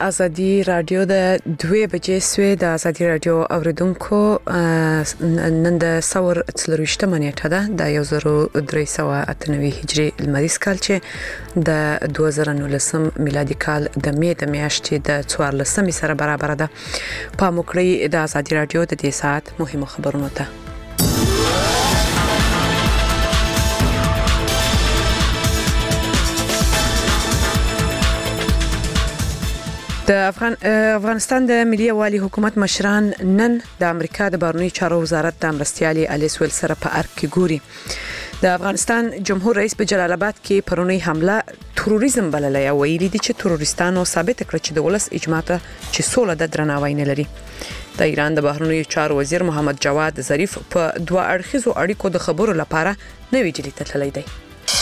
ازادي رادیو د 2 بجې سوي د ازادي رادیو اوریدونکو نن د ثور 23 نیټه ده د 1398 هجری لمریز کال چې د 2019 میلادي کال د می د میاشتې د 14 سره برابر ده. په موکړی د ازادي رادیو د دې ساعت مهمه خبرونه ته د افغانستان د ملي والي حکومت مشران نن د امریکا د بهرنی چارو وزارت د مرستيالي الیس ویل سره په ارګ کې ګوري. د افغانستان جمهور رئیس په جلال آباد کې پرونی حمله تروریزم بللې او ویلي دي چې تروریستانو ثابت کړ چې د ولس اجماع ته چې سوله د درناوی نه لري. د ایران د بهرنی چارو وزیر محمد جواد ظریف په دوه اړخیزو اړیکو د خبرو لپاره نوې جلی ته تللی دی.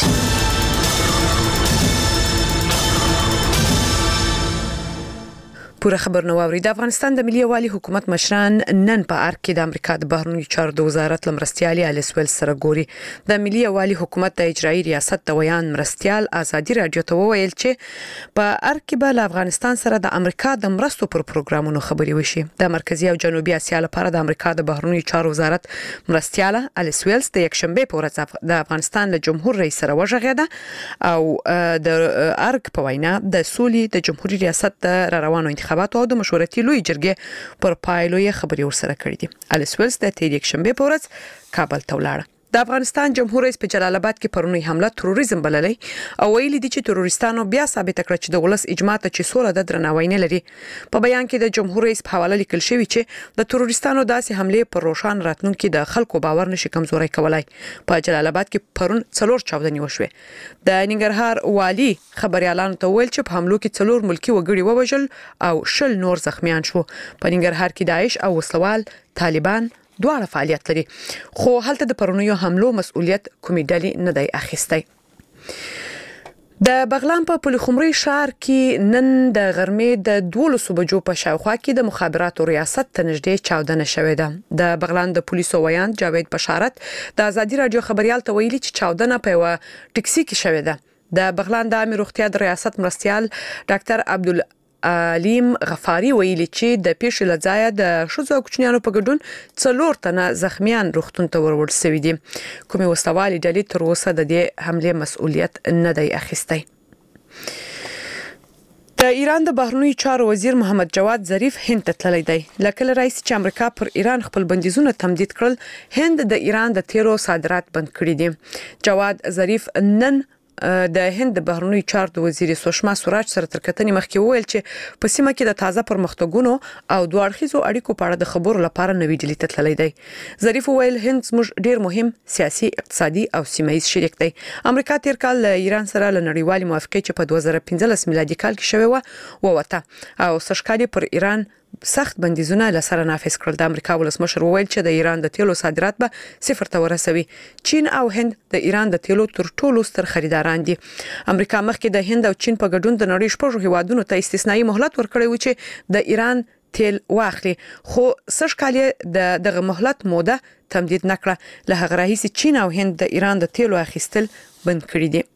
پوره خبر نو اوري. د افغانستان د ملي والي حکومت مشران نن په ارګ کې د امریکا د بهرنی چارو د وزارت لمرستيالي الیس ویل سره ګوري. د ملي والي حکومت د اجرایی ریاست د ویان مرستيال ازادي رادیو ته وویل چې په ارګ کې به افغانستان سره د امریکا د مرستو پر پروګرامونو خبري وشي. د مرکزی او جنوبي اسیا لپاره د امریکا د بهرنی چارو وزارت مرستيال الیس ویل د یکشنبه په ورځ د افغانستان له جمهور رئیس سره وژغېده او د ارګ په وینا د سولې د جمهوریت ریاست د روانو انتخاباتو او د مشورتي لوی جرګې پر پایلو یې خبري ورسره کړې دي. الیس ویل د تیر یکشنبه په ورځ کابل ته ولاړ. د افغانستان جمهور رئیس په جلال آباد کې پرونی حمله تروریزم بللې او ویلي دي چې تروریستانو بیا ثابت کړ چې د ولس اجماع ته چې سوله د درناوی نه لري. په بیان کې د جمهور رئیس په حواله لیکل شوی چې د تروریستانو داسې حمله پر روشن راتلونکو د خلکو باور نشي کمزوري کولای. په جلال آباد کې پرون 4 چاودنې وشوه. د ننګرهار والی خبريالانو ته ویل چې په حملو کې 4 ملکی وګړي ووژل او 10 نور زخمیان شو. په ننګرهار کې داعش او وسلوال طالبان دواړه فعالیت لري، خو هلته د پرونیو حملو مسؤلیت کومې ډلې نه دی اخیستی. د بغلان په پلخمري ښار کې نن د غرمې د 12 بجو په شاوخوا کې د مخابراتو ریاست ته نږدې چاودنه شوې ده. د بغلان د پولیسو ویان جاوید بشارت د ازادي رادیو خبريال ته ویلي چې چاودنه په یو ټکسي کې شوې ده. د بغلان د امیر روغتیا د ریاست مرستيال ډاکټر عبدالعلیم غفاری ویلي چې د پیښې لځای د شوزو کوچنیانو په ګډون 4 تنه زخمیان روغتون ته ورول شوی دي. کومې وسوالي ډلې تر اوسه د دې حمله مسؤلیت نه دی اخیستی. د ایران د بهرنی چارو وزیر محمد جواد ظریف هند ته تللی دی. لکه رئیس چې امریکا پر ایران خپل بندیزونه تمدید کړل، هند د ایران د تیلو صادرات بند کړی دي. جواد ظریف نن د هند بهرنی چارو وزیر سوشما سوراج سره تر کتنې مخکې وویل چې په سیمه کې د تازه پرمختګونو او دوه اړخیزو اړیکو په اړه د خبرو لپاره نوې ډلې ته تللی دی. ظریف وویل هند زموږ ډیر مهم سیاسي، اقتصادي او سیمایي شریک دی. امریکا تیر کال له ایران سره له نړیوالې موافقې چې په 2015 میلادي کال کې شوې ووته او سشکالي پر ایران سخت بندیزونه لسره نافذ کړل. د امریکا ولسمشر وویل چې د ایران د تیلو صادرات به صفر ته ورسوي. چین او هند د ایران د تیلو تر ټولو ستر خریداران دي. امریکا مخکې د هند او چین په ګډون د نړۍ شپږ هیوادونو ته استثنایی مهلت ورکړی و چې د ایران تیل واخلي، خو سشکالي دغه مهلت موده تمدید نکړه. له هغه راهیسې چین او هند د ایران د تیلو اخیستل بند کړی دي.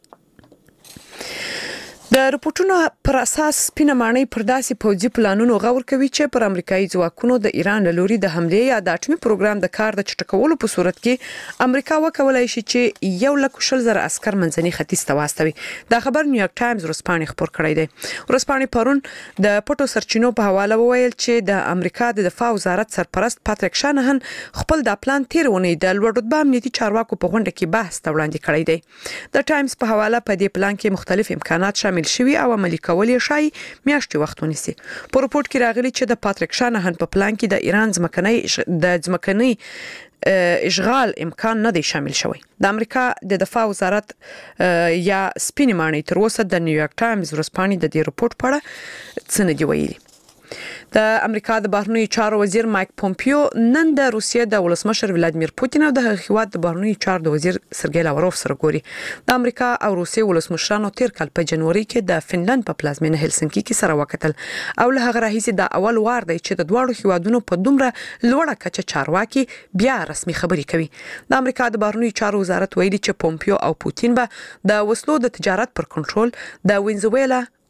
د رپورټونو پر اساس سپینه ماڼۍ پر داسې پوځي پلانونو غور کوي چې پر امریکایي ځواکونو د ایران له لوري د حمله یا د اټومي پروګرام د کار د چټکولو په صورت کې امریکا وکولای شي چې 1,000,000 عسكر منځني ختیځ ته واستوي. دا خبر نیویارک ټایمز ورسپانې خبر کړی دی. ورسپانې پرون د پټو سرچینو په حواله وویل چې د امریکا د دفاع وزارت سرپرست پاتریک شانهن خپل د پلان تیرونې د لوړ رتبه امنیتي چارواکو په غونډه کې بحث ته وړاندې کړی دی. د ټایمز په حواله په دې پلان کې مختلف امکانات شامل شوی او عملي کول یې شای میاشتې وخت ونیسي. په رپورت کې راغلي چې د پاتریک شانهن په پلان کې د ایران ځمکنۍ اشغال امکان نه دی شامل شوی. د امریکا د دفاع وزارت یا سپینې ماڼۍ تر اوسه د نیویارک ټایمز ورسپانې د دې رپورت په اړه څه نه دی ویلي. د امریکا د بهرنی چارو وزیر مایک پومپیو نن د روسیې د ولسمشر ولادیمیر پوتین او د هیواد د بهرنی چارو وزیر سرګی لاوروف سره ګوري. د امریکا او روسیې ولسمشرانو تیر کال په جنوري کې د فنلند په پلازمینه هلسنکي کې سره وکتل او له هغه راهیسې د اول وار دی چې د دوه هیوادونو په دومره لوړه کچه چارواکي بیا رسمي خبري کوي. د امریکا د بهرنی چارو وزارت ویلي چې پومپیو او پوتین به د وسلو د تجارت پر کنټرول د وینزویلا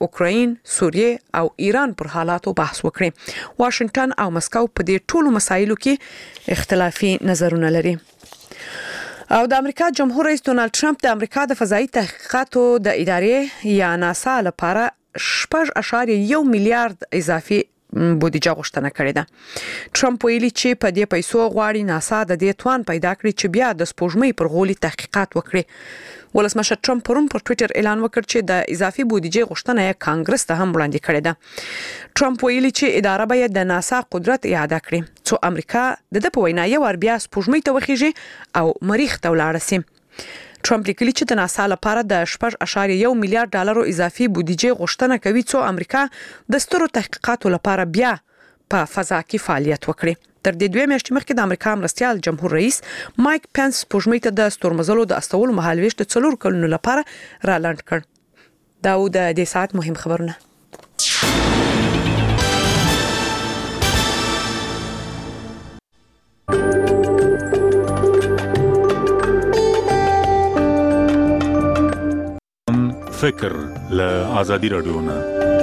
اوکراین، سوریه او ایران پر حالاتو بحث وکړي. واشنگټن او مسکو په دې ټولو مسایلو کې اختلافي نظرونه لري. او د امریکا جمهور رئیس ډونالد ټرمپ د امریکا د فضائي تحقیقاتو د ادارې یا ناسا لپاره 6.1 میلیارډ اضافي بودیجه غوښتنه کړې ده. ټرمپ ویلي چې په دې پیسو غواړي ناسا د دې توان پیدا کړي چې بیا د سپوږمۍ پر غولي تحقیقات وکړي. ولسمشر ټرمپ پرون پر ټوئیټر اعلان وکړ چې د اضافي بودیجه غوښتنه یې کانګرس ته هم وړاندې کړې ده. ټرمپ ویلي چې اداره باید د ناسا قدرت اعاده کړي څو امریکا د په وینا یو ور بیا سپوږمۍ ته وخیږي او مریخ ته ولاړ شي. ټرمپ لیکلي چې د ناسا لپاره د 6.1 میلیارډ ډالرو اضافي بودیجه غوښتنه کوي څو امریکا د سترو تحقیقاتو لپاره بیا په فضا کې فعالیت وکړي. تر دې 2 میاشتې مخکې د امریکا مرستیال جمهور رئیس مایک پنس سپوږمۍ ته د ستورمزلو د استولو مهالويش د 4 کلونو لپاره را لاند کړ. دا و د دې ساعت مهم خبرونه. فکر له آزادي رادیو نه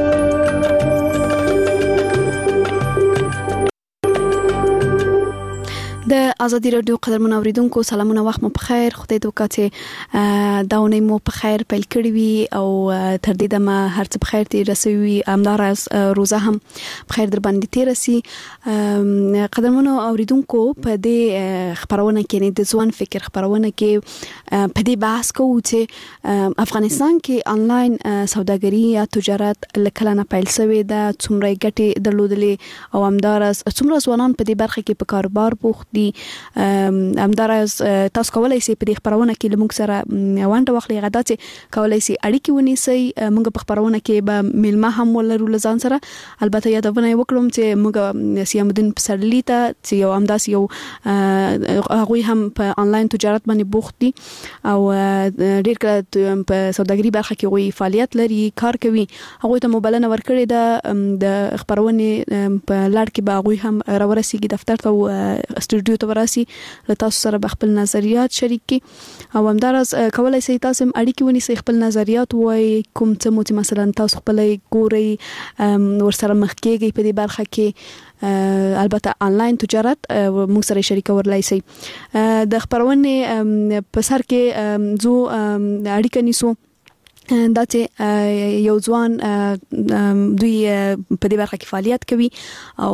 د ازادي رادیو قدرمن اوریدونکو سلامونه، وخت مو په خیر. خدای دې وکړي دا ونې مو په خیر پیل کړی وي او تر دې دمه هر څه په خیر تیر رسوي. امدار از روزه هم په خیر در باندې تیر رسي. قدرمن اوریدونکو په دې خبرونه کې د ځوان فکر خبرونه کې په دې بحث کوو چې افغانستان کې انلاین سوداګري یا تجارت لکلانه پیل شوې ده، څومره ګټې درلودلې او امدار از څومره ځوانان په دې برخه کې په کاروبار بوخت دي. همدارس تاسو کولای شئ په دې خبرونه کې لمونږ سره وانټه واخلي، غدا چې کولای شئ اړیکې ونیسئ. موږ په خبرونه کې به ملما هم ولرو لزان سره. البته یادونه وکړم چې موږ سیام الدین پسرلی ته چې یو همداس یو هغه هم په انلاین تجارت باندې بوخت دي او ډیر کله په سوداګري برخه کې وی فعالیت لري، کار کوي. هغه ته موبایلونه ورکړي د خبرونه په لړ کې به هغه هم راورسیږي دفتر ته استودیو ته وراسي، تاسو سره خپل نظریات شریک کی او همدارس کولای شئ تاسو اړیکې ونیسئ، خپل نظریات وای کوم څه مو مثلا تاسو خپل ګوري ورسره مخ کېږي په دې برخه کې. البته انلاین تجارت موږ سره شریک ورلای شئ. د خبرونه په سر کې زو اړیکه نیسو دا چې یو ځوان دوی په دې برخه کې فعالیت کوي او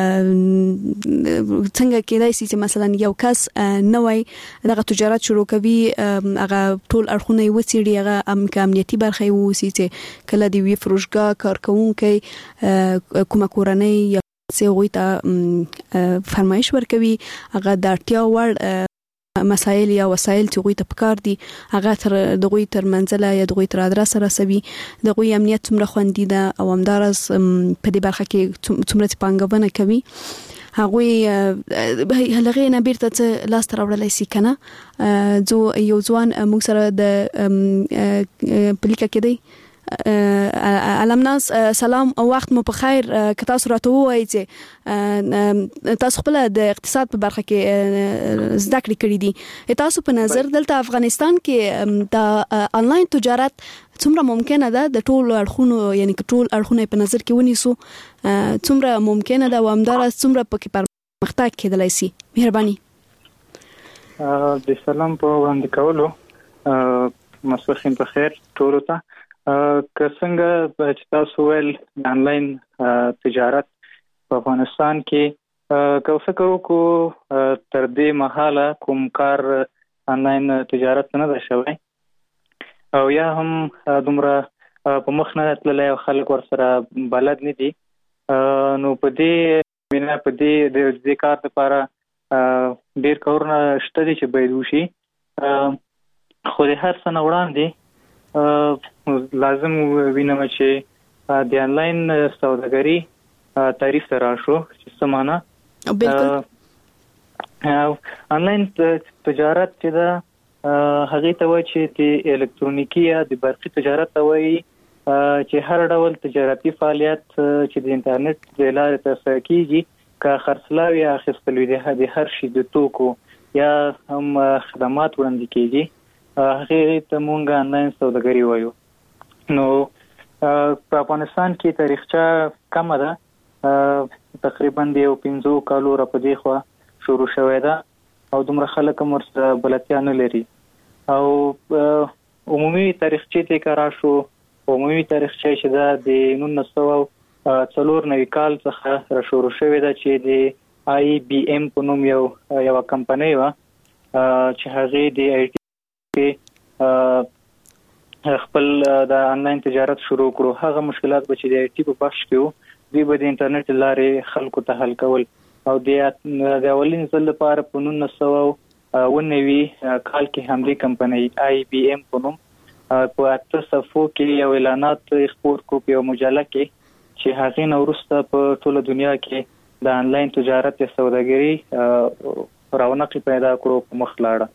څنګه کېدای شي چې مثلا یو کس نوې دغه تجارت شروع کوي، هغه ټول اړخونه وڅېړي، هغه امنیتي برخه ووسی چې کله دی وی فروشګاه کارکونکي کومه کورنۍ یا څه وي ته فرمایش ورکوي، هغه د اړتیا وړ مسائل یا وسایل چې غوي ته پکار دي هغه تر دغوی تر منځله یا دغوی تر ادرس رسوي. دغوی امنیت څومره خوندي ده او همدارس په دې برخه کې څومره پانګونه کوي، هغه هلغه نه بیرته څه لاس تر وړلای شي کنه. یو ځوان موږ سره د پلیکا کې دی. علمناس سلام او وخت مو په خیر. که تاسو راته وایئ چې تاسو خپل د اقتصاد په برخه کې زده کړې کړې دي، تاسو په نظر دلته افغانستان کې د انلاین تجارت څومره ممکنه ده د ټول اړخونو، یعنی ټول اړخونه په نظر کې ونیسو، څومره ممکنه ده او همدارس څومره پکې پرمختګ کېدلای شي؟ مهرباني. د سلام په وړاندې کولو مسخین په خیر ټول ته. که څنګه چې تاسو ول انلاین تجارت په افغانستان کې که فکر وکړو تر دې مهاله کوم کار انلاین تجارت نه ده شوی او یا هم دومره په مخ نه تللی او خلک ورسره بلد نه دي، نو په دې مینا په دې کار لپاره ډیر کارونه شته دي چې باید وشي. خو د هر څه نه وړاندې لازم وینم چې د انلاین سوداګري تعریف ته راشو چې څه معنا. انلاین تجارت چې دا هغه ته وایي چې د الکترونیکی یا د برقي تجارت ته وایي چې هر ډول تجارتي فعالیت چې د انټرنیټ د لارې ترسره کیږي، که خرڅلاو یا اخیستل د هر شي د توکو یا هم خدمات وړاندې کیږي، هغه ته مونږ انلاین سوداګري وایو. نو په افغانستان کې تاریخچه کمه ده، تقریبا د 15 کالو را پدې خو شروع شوې ده او دومره خلک هم ورسره بلدتیا نه لري. او عمومي تاریخچه ته کارا شو، عمومي تاریخچه چې دا د 1994 کال څخه را شروع شوې ده چې د IBM په نوم یو کمپنۍ و چې هغه د IT خپل د انلاین تجارت شروع کړو. هغه مشکلات به چې د IT په بخش کې وو دوی به د انټرنیټ لارې خلکو ته حل کول او د اولین ځل لپاره په 1990 کال کې همدې کمپنۍ IBM په نوم په 8 صفحو کې یو اعلانات خپور کو په مجله کې چې هغه نو وروسته په ټوله دنیا کې د انلاین تجارت او سوداګري رونق پیدا کړو په مخ لاړه.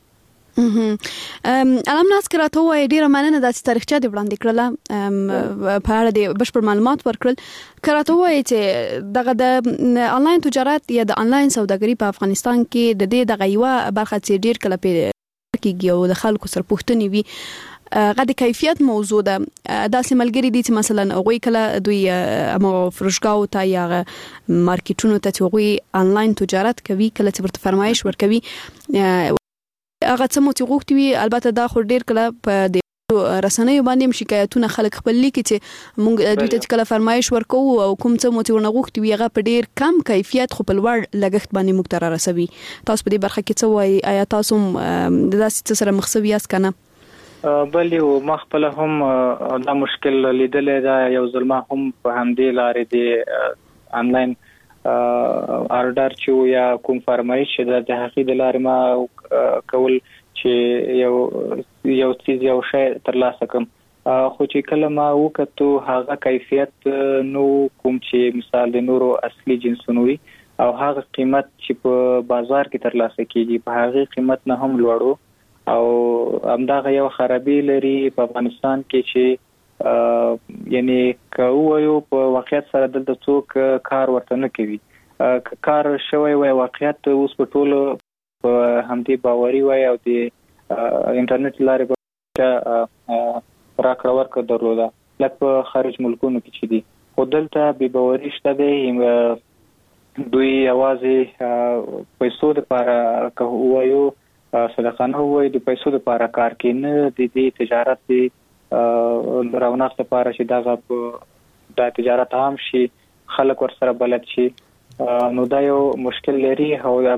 علم ناس کراته وای ډیره مننه د تاریخچه دی وړاندې کړله په اړه د بشپړ معلومات ورکړل. کراته وای چې دغه د انلاین تجارت یا د انلاین سوداګري په افغانستان کې د دې دغه یو برخه چې ډیر کله کېږي او د خلکو سره پوښتنې وي غد کیفیت موضوع ده. داسې ملګری دي چې مثلا هغوی کله دوی مو فروشګاو ته یا مارکیټونو ته چې هغوی انلاین تجارت کوي کله چې ورته فرمایش ورکوي هغه څه مو چې غوښتي وي البته دا خو ډیر کله په د رسنیو باندې شکایتونه خلک خپل لیکي چې موږ دوی ته کله فرمایش ورکو او کوم څه مو چې ورنه غوښتي وي هغه په ډیر کم کیفیت خو په لوړ لګښت باندې موږ ته را رسوي. تاسو په دې برخه کې څه وایي؟ آیا تاسو د داسې سره مخ شوي یاست کنه؟ بلې او مخبل هم دا مشکل لیدلې دا یو ظلم هم په همدې لارې دی انلاین آرډر چې یا کوم فرمایش د حقیقت لارې ما کول چې یو چیز یو شی ترلاسه کوم خو چې کله ما وکړو هغه کیفیت نو کوم چې مثال د نورو اصلي جنسونو وي او هغه قیمت چې په بازار کې ترلاسه کیږي په هغه قیمت نه هم لوړو او همدغه یو خرابې لري په افغانستان کې چې یعنی کوو په واقعیت سره دلته څوک کار ورته نه کوي. کار شوی وای واقعیت اوس په ټولو همدې باوري وای او د انټرنیټ لارې په راکړه ورکړه درلوده لکه په خارج ملکونو کې چې دي. خو دلته به باوري شته دی دوی اوازې پیسو لپاره کوو صدقانه وای د پیسو لپاره کار کوي نه د دې تجارت دی رونق لپاره چې دا تجارت عام شي خلک ورسره بلد شي نو دا یو مشکل لري او د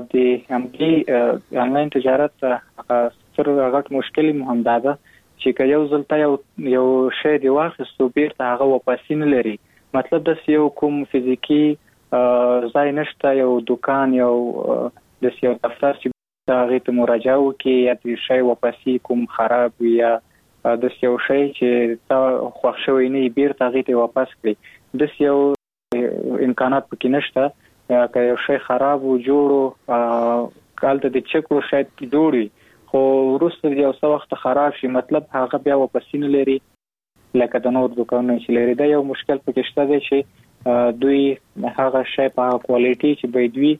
انلاین تجارت سره غټ مشکل مهم ده چې یو ځلته یو شی دی واخیستو بیرته هغه واپس نه لري. مطلب د یو کوم فزیکی ځای نشته یو دکان یو د یو دفتر چې هغه ته مراجعه وکړي یا د شی واپس کوم خراب یا د یو شی چې تا خوښ شوی نه بیرته هغه ته واپس کړي د یو امکانات پکې نشته که یو شی خراب و جوړو کالته د چکو شاید جوړي خو وروسته یو څه وخت خراب شي مطلب هغه بیا واپس نه لري لکه د نور دکانونو چې لري. دا یو مشکل پکې شته دی چې دوی هغه شی په کوالټي چې باید وي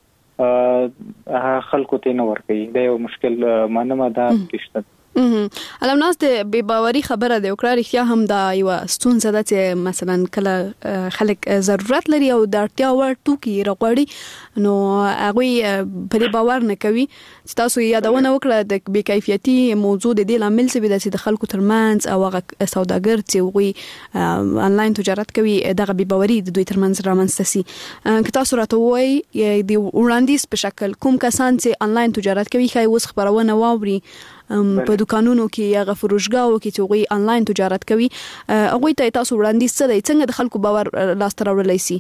خلکو ته نه ورکوي. دا یو مشکل مانمه دا کېشته. علم ناس د بے باوري خبره ده او کړه رښتیا هم دا یو ستونزه ده چې مثلا کله خلک ضرورت لري او د اړتیا وړ توکي راغړي نو هغه په دې باور نه کوي. تاسو یادونه وکړه د بې کیفیتي موضوع د دې لامل څه دی چې د خلکو ترمنځ او هغه سوداګر چې وي انلاین تجارت کوي دغه بې باوري د دوی ترمنځ رامنځته سي. که تاسو راته وایي د وړاندیز په شکل کوم کسان چې انلاین تجارت کوي خای اوس خبرونه واوري په دکانونو کې یا فروشګاو کې چې وي انلاین تجارت کوي هغه ته تاسو وړاندیز څه دی څنګه د خلکو باور لاس ته راوړلای شي؟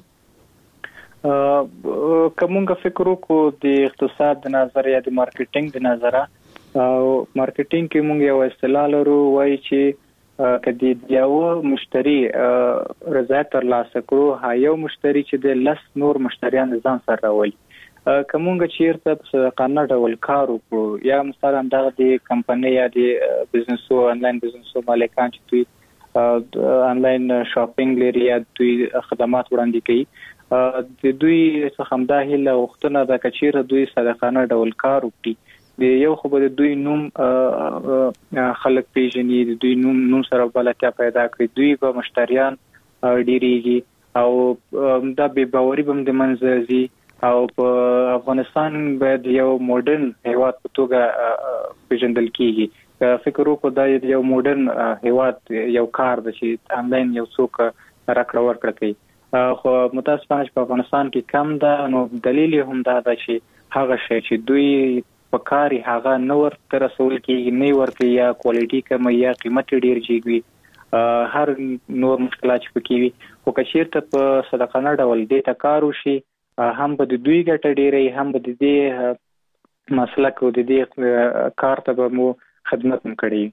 کومه فکر وکړو د اقتصاد د نظر یا د مارکیټینګ د نظر مارکیټینګ کې موږ یو اصطلاح لرو وایي چې کدی یو مشتری رضایت ترلاسه کړو یو مشتری چې د لس نور مشتریان ځان سره راولي کومه چیرته په قانون ډول کار وکړو یا مثلا دغه د کمپنۍ یا د بزنسو انلاین بزنسو مالکان چې دوی انلاین شاپینګ لري یا دوی خدمات وړاندې کوي د دوی څخه همدا هله وختونه د کچیره دوی صدقانه ډول کار وکړي د یو خو به دوی نوم خلک پیژني د دوی نوم سره بلاتیا پیدا کړي دوی به مشتریان ډیریږي او دا به باوري بم د منځي او په افغانستان باید یو ماډرن هیواد په توګه پیژندل کیږي فکر وکړو دا یو ماډرن هیواد یو کار د چې انلاین یو څوک راکړه ورکړه کوي خو متاسفانه په افغانستان کې کم ده نو دلیل هم دا ده چې هغه شی چې دوی په کاري هغه نور تر رسول کې نه ورته یا کوالټي کم یا قیمت ډیر جیږي هر نور مشکلات پکې وي خو کچیرته په صدقانه ډول دې تکارو شي هم به د دوی ګټه ډیرې هم به د دې مسلک او د دې کار ته به مو خدمت وکړي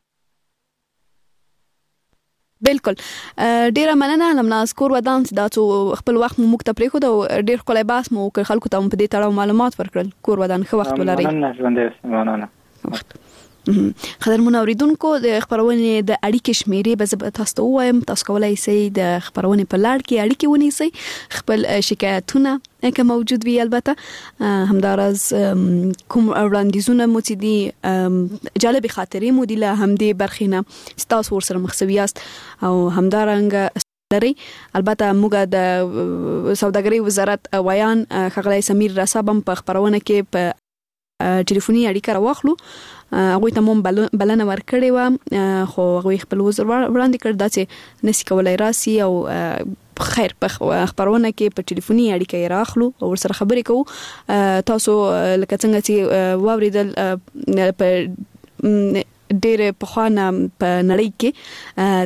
بالکل ډیره مننه لمناس کور ودان دا چې خپل وخت مو مکتب پرې خو دا ډیر کولای باس مو خلکو ته په دې تړاو معلومات ورکړل کور ودان خو وخت ولري مننه قدرمن اوریدونکو د خبرونه د اړیکې شمیرې به تاسو ته وایم تاسو کولای شئ د خبرونه په لړ کې اړیکې ونیسئ خپل شکایتونه که موجود وي البته همدارز کوم وړاندیزونه مو چې دي جالب خاطرې مو دي له همدې برخینه تاسو ورسره مخسویاست او همدارنګ لري البته موږ د سوداګرۍ وزارت ویان خغلای سمیر رسابم په خبرونه کې په ټلیفوني اړیکه راوخلو هغه ته مون بلنه ورکړې و خو هغه خپل وزر وړاندې کړ دا چې نسی کولای راسي او خیر په خبرونه کې په ټلیفوني اړیکه راخلو او سره خبرې کوو تاسو لکه څنګه چې واوریدل په ډېر په خوانه په نړۍ کې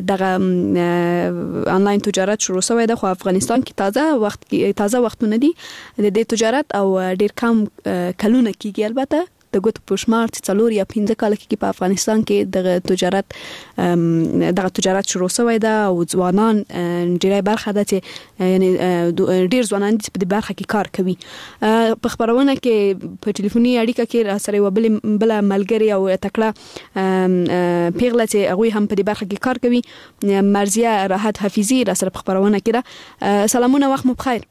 دغه انلاین تجارت شروع شوی د افغانستان کې تازه وختونه دي د دې تجارت او ډېر کم کلونه کېږي البته د ګوت پښمار چې 4 یا 5 کال کې په افغانستان کې دغه تجارت شروع شوی دا او ځوانان ډیری برخه ده چې یعنی ډیر ځوانان په دې برخه کې کار کوي په خبرونه کې په ټلیفوني اړیکه کې سره بل ملګری او تکړه پیغله چې هغه هم په دې برخه کې کار کوي مرزیه راحت حفیظی را سره په خبرونه کې سلامونه وخت مو بخیر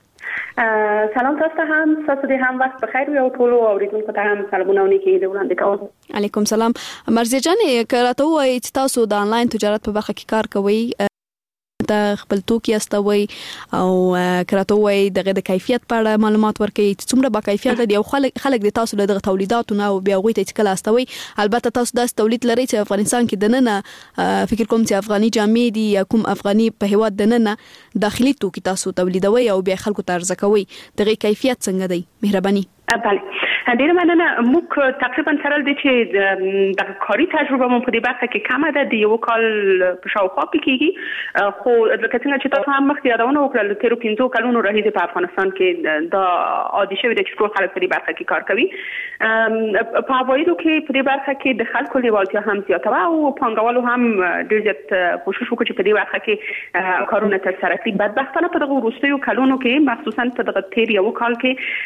سلام تاسو هم دې هم وخت بخیر او ټول اوریدونکو ته هم سلامونه ونیکي د وړاندې کوم علیکم سلام مرزیه جان کراته وای چې تاسو د انلاین تجارت په برخه کې کار کوئ د خپل توکي استوي او کراته وای د کیفیت په اړه معلومات ورکړي چې څومره با کیفیت دي او خلک د تاسو له تولیداتو نه او بیا غوي ته کله استوي البته تاسو د تولید لري چې افغانستان کې دننه فکر کوم چې افغاني جامې دي یا کوم افغاني په هواد دننه داخلي توکي تاسو تولیدوي او بیا خلکو ته ارزه کوي دغه کیفیت څنګه دی مهرباني بله ډیر مننه موږ تقریبا سره د چې د کاري تجربه مو په دې برخه کې کم ده د یو کال په شاوخوا کېږي خو لکه څنګه چې تاسو هم مخکې یادونه وکړل تیر 15 کلونو راهیسې په افغانستان کې د عادي شوی د ټول خلک په دې برخه کې کار کوي په اوایلو کې په دې برخه کې د خلکو لیوالتیا هم زیاته او پانګوالو هم ډیر زیات کوشش وکړي چې په دې برخه کې کارونه ترسره کړي بدبختانه په دغه وروستیو کلونو کې مخصوصا په دغه تیر یو کال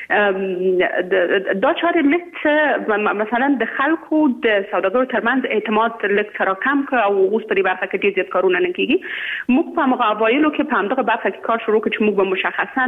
کې دا چاره لکه مثلا د خلکو د سوداګرو ترمنځ اعتماد لکه تراکم که او اوس په دې برخه کې ډیر زیات کارونه نه کیږي موږ په مقابلو کې په همدغه برخه کې کار شروع کړو چې موږ به مشخصا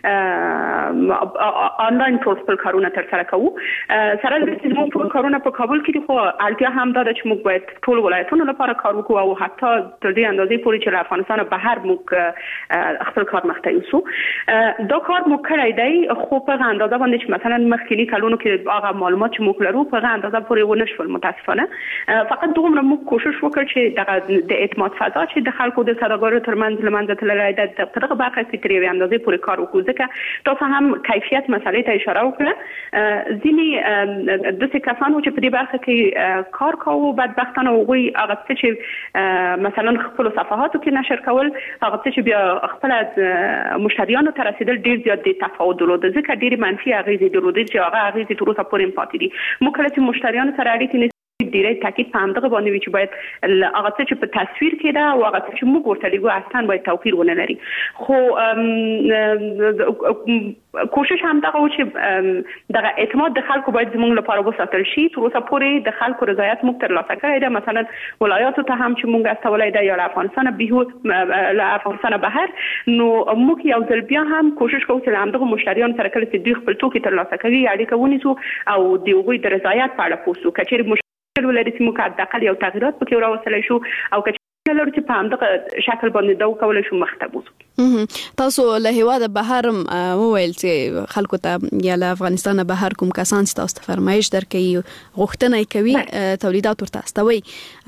آنلاین ټول کارونه ترسره کوو سره د موږ ټول کارونه په کابل کې خو اړتیا هم ده چې موږ باید ټول ولایتونو لپاره کار وکړو او حتی تر دې اندازې پورې چې له افغانستان بهر موږ خپل کار مخته یوسو دا کار موږ کړی دی خو په اندازه باندې چې مثلا مخکې کلونو کې هغه معلومات چې موږ لرو په اندازه پورې ونه شول متاسفانه فقط دومره موږ کوشش وکړ چې د اعتماد فضا چې د خلکو د سوداګرو ترمنځ لمنځه تللی ده په دغه برخه کې تر یوې اندازې پورې کار وکړو ځکه تاسو هم کیفیت مسلې ته اشاره وکړه ځینې داسې کسانو چې په دې برخه کې کار کوي بدبختانه هغوی هغه څه چې مثلا خپل صفحاتو کې نشر کول هغه څه چې بیا خپل مشتریانو ته رسیدل ډیر زیات د تفاوت درلوده ځکه ډیر منفي اغیزې درلوده چې هغه اغیزې تر اوسه پورې پاتې دي موږ کله چې مشتریانو سره اړیکې ډیره تاکید په همدغه باندې وی چې باید هغه څه چې په تصویر کې ده او هغه څه چې موږ ورته لګو اصلا باید توپیر ونه لري خو کوشش هم دغه و چې دغه اعتماد د خلکو باید زموږ لپاره وساتل شي تر اوسه پورې د خلکو رضایت موږ ترلاسه کړی ده مثلا ولایاتو ته هم چې موږ استولای ده یا له افغانستان له افغانستان بهر نو موږ یو ځل بیا هم کوشش کوو چې همدغه مشتریان سره کله چې دوی خپل توکي ترلاسه کوي اړیکه ونیسو او د هغوی د رضایت په اړه پوه شو کچېرې ولري چې موږ حداقل یو تغییرات پکې راوستلی شو او لرو چې په همدغه شکل باندې دا کولای شو مخته بوزو. تاسو له هیواد بهر وویل چې خلکو ته یا له افغانستان بهر کوم کسان چې تاسو ته فرمایش درکړي غوښتنه کوي تولیدات ورته استوي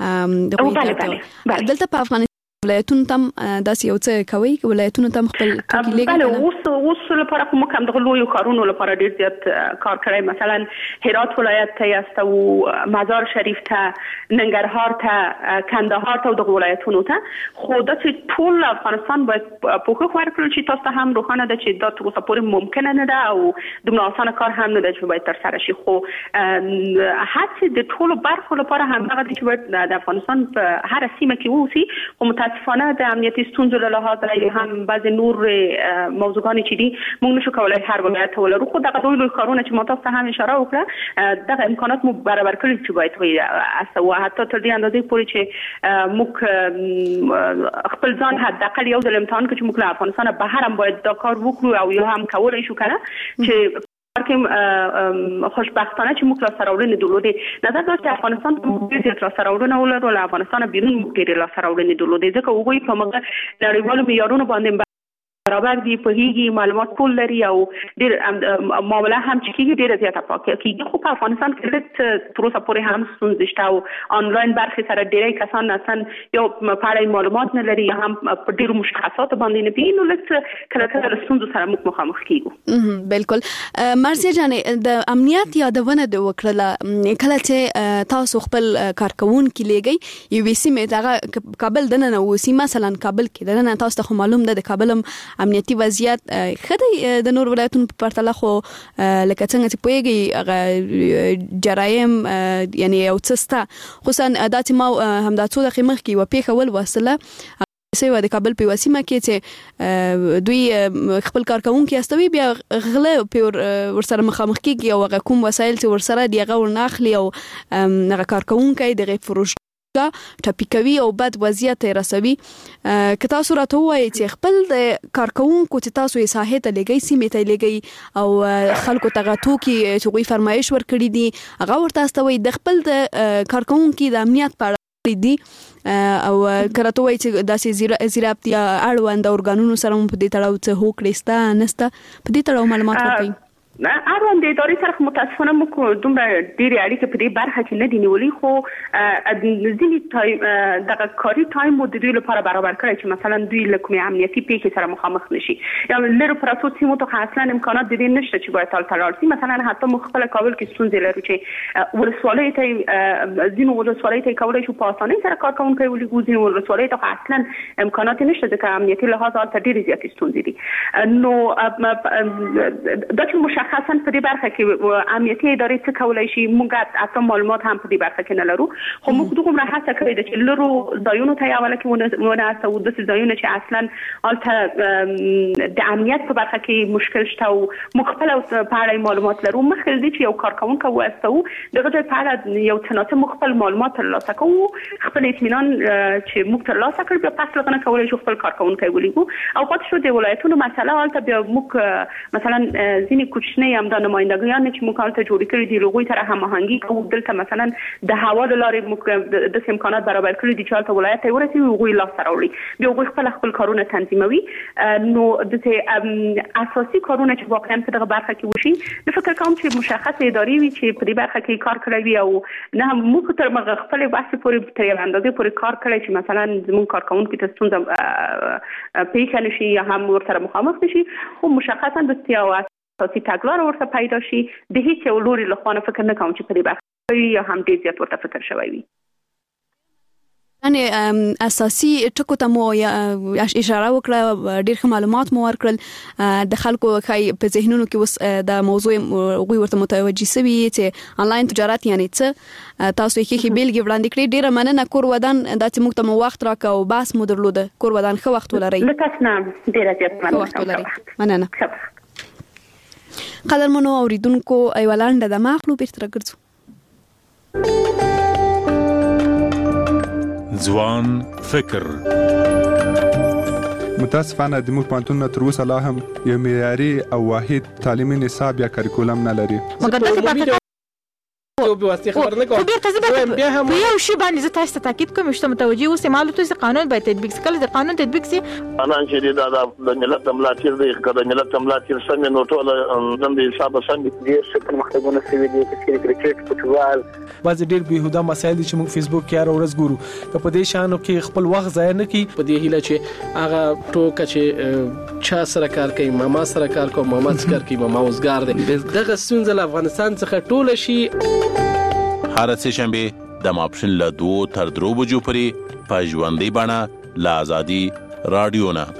دلته په افغانستان ولایتونو تم داسې یو څه کوي ولایتونو تم خپل توکي لګي اوس لپاره کوم کم دغه لوی کارونو لپاره ډیر زیات کار کړی مثلا هرات ولایت ته یاست او مزار شریف ته ننګرهار ته کندهار ته دغه ولایتونو ته خو د ټول افغانستان باید پوښښ ورکړل شي تاسو ته هم روښانه ده چې دا تر اوسه پورې ممکنه نه ده او دومره اسانه کار هم نه ده چې باید تر سره شي خو هڅې د ټولو برخو لپاره همدغه دي چې باید د افغانستان په هر سیمه کې ووسي خو متاسفانه د امنیتي ستونزو له لحاظه هم بعض نور موضوعات چې دي موږ نشو کولای هر ولایت ولرو خو دغه ډول کارونه چې متاسف هم اشاره وکړه دغه امکانات مو برابر کړی چې باید وي اسو حتی تر دې اندازې پورې چې موږ خپل ځان حداقل یو ځل امتحان کړو چې موږ له افغانستان بهر هم باید دا کار وکړو او یو هم کولای شو کنه چې خوشبختانه چې موږ لا سره وړاندې درلودې نظر دا چې افغانستان ډېر زیات لا سره وړاندې ولرو له افغانستان بیرون موږ ډېر لا سره وړاندې درلودې ځکه هغوی په موږ نړیوالو معیارونو باندې برابر دي په هیګي معلومات ټول لري او ډېر معامله هم چې کیږي ډېر زیاته پاکه کیږي خو په افغانستان کې تر اوسه پورې هم ستونزې شته او انلاین برخې سره ډېری کسان اصلا یو په معلومات نه لري هم په ډېرو مشخصاتو باندې نه پیژني نو لکه کله ستونزو سره موږ مخامخ کیږو. بالکل مرسیه جانې د امنیت یادونه د وکړه کله چې تاسو خپل کارکونکو لګي یو سیمه دغه کابل دنه وسی مثلا کابل کې دنه تاسو ته معلوم ده د کابل امنیتي وضعیت خدای د نور ولایتونو په پرتله خو لکه څنګه چې پوهیږي جرایم یعنی او څستا خصوصا د ما همدا څو دقیقې مخکې و پیښه ول وسله سیو د کابل په وسیمه کې چې دوی خپل کارکونکو استوي بیا غله په ورسره مخامخ کیږي او کوم وسایل چې ورسره دیغه ورناخلي او هغه کارکونکو د غیر فروش ټاپی کوي او بد وضعیت رسوي که تاسو راته وایي چې خپل د کارکونکو چې تاسو یې ساحه ته لګي سیمه ته لګي او خلکو ته توکي چې غوي فرمایش ورکړي دي هغه ورته استوي د خپل د کارکونکو د امنیت په اړه دي او کرته وایي چې داسې زیرابطیا اړوند اورګانونو سره په دې تړاو څه هوکړستا نسته په دې تړاو معلومات ورکړي اړوند د ادارې سره متاسفانه موږ دومره ډېرې اړیکې په دې برخه کې نه دي نیولې خو ځینې دغه کاري ټایم مو د دوی لپاره برابر کړی چې مثلا دوی له کومې امنیتي پیښې سره مخامخ نشي یا لرو پراتو سیمو ته اصلا امکانات د دې نشته چې باید تل لاړ شي مثلا حتی موږ خپل کابل کې ستونزې لرو چې ولسوالۍ ته ځینو ولسوالۍ ته کولای شو په اسانۍ سره کار کوونکي ولګو ځینو ولسوالۍ ته اصلا امکانات نشته ځکه امنیتي لحاظ ته ډېرې زیاتې ستونزې دي نو دا چې خاصا په دې برخه کې امنیتي ادارې څه کولای شي موږ اته معلومات هم په دې برخه کې نه لرو خو موږ دغه هڅه کوي چې لرو ځایونو ته یاوله کې ونه اسو د ځایونو چې اصلا الته د امنیت په برخه کې مشکل شته او مخفل او په اړه معلومات لرو مخکې دي چې یو کارکونکو واسطو دغه په اړه یو څنګه مخفل معلومات ترلاسه کوو خپل اطمینان چې موږ ترلاسه کړو په پاس لغنه کولای شو خپل کارکونکو ولیکو او پاتې شو د ولایتونو مسله الته بیا موږ مثلا ځینې کوچنی هم د نمائندګیان چې موږ ته جوړ کړی دي لوګوي سره هماهنګي کوو دلته مثلا د هوا د لارې موږ د امکانات برابر کړی دي چې ورته ولایت ورسي وګوي لا سره وړي بیا وګوي خپل کارونه تنظیموي نو د اساسي کارونه چې واقعا په دغه برخه کې وشي د فکر کوم چې مشخص اداري وي چې په دې برخه کې کار کوي او نه موږ تر مغه خپل بحث پورې تر اندازې پورې کار کوي چې مثلا زموږ کارکونکو ته ستونزه پیښ نشي یا هم ورسره مخامخ نشي خو مشخصا د سیاست تاسو تګلار ورته پیدا شي د هیڅ یو لوري له خوانه فکر نه کوم چې په دې برخه یا هم ډیر زیات ورته فکر شوی وي یعنی اساسي ټکو ته مو اشاره وکړه ډیر معلومات مو ورکړل د خلکو په ذهنونو کې اوس د موضوع غوي ورته متوجي سوي چې انلاین تجارت یعنی څه تاسو یې کې بیلګې وړاندې کړې ډیره مننه کور ودان د چې موږ ته وخت راکاو باس مو درلوده کور ودان خو وخت ولري لکه نه ډیره زیات مننه قدرمنو اوریدونکو ایوالانډ د ماخلو بیرته راګرځو ځوان فکر متاسفانه د موږ پانتون تر اوسه لا هم یو معیاري او واحد تعلیمي نصاب یا کریکولم نه لري واسطه او واسطه خبر نه کوم بیا هم یو شی باندې زه تاسو ته تاکید کوم چې متوجي اوسئ معلومات چې قانون باید تطبیق کړي د قانون تطبیق سي انا چې دا د ملت ملاتیر دی کله ملت ملاتیر سم نو ټول د حساب سم دي چې مخکونه سوي دي چې کرکټ فوتبال بعض ډېر بهوده مسایل چې موږ فیسبوک کې هر ورځ ګورو که په دې شانو کې خپل وخت ضایع نه کړي په دې هیله چې هغه ټوکه چې چا سره کار کوي ماما سره کار کوي ماما سره کار کوي ماما وزګار دی دغه ستونزه له افغانستان څخه ټوله شي هر څه شنبه د ماپښین له 2 تر 3 بجو پورې په ژوندۍ بڼه له آزادي رادیو نه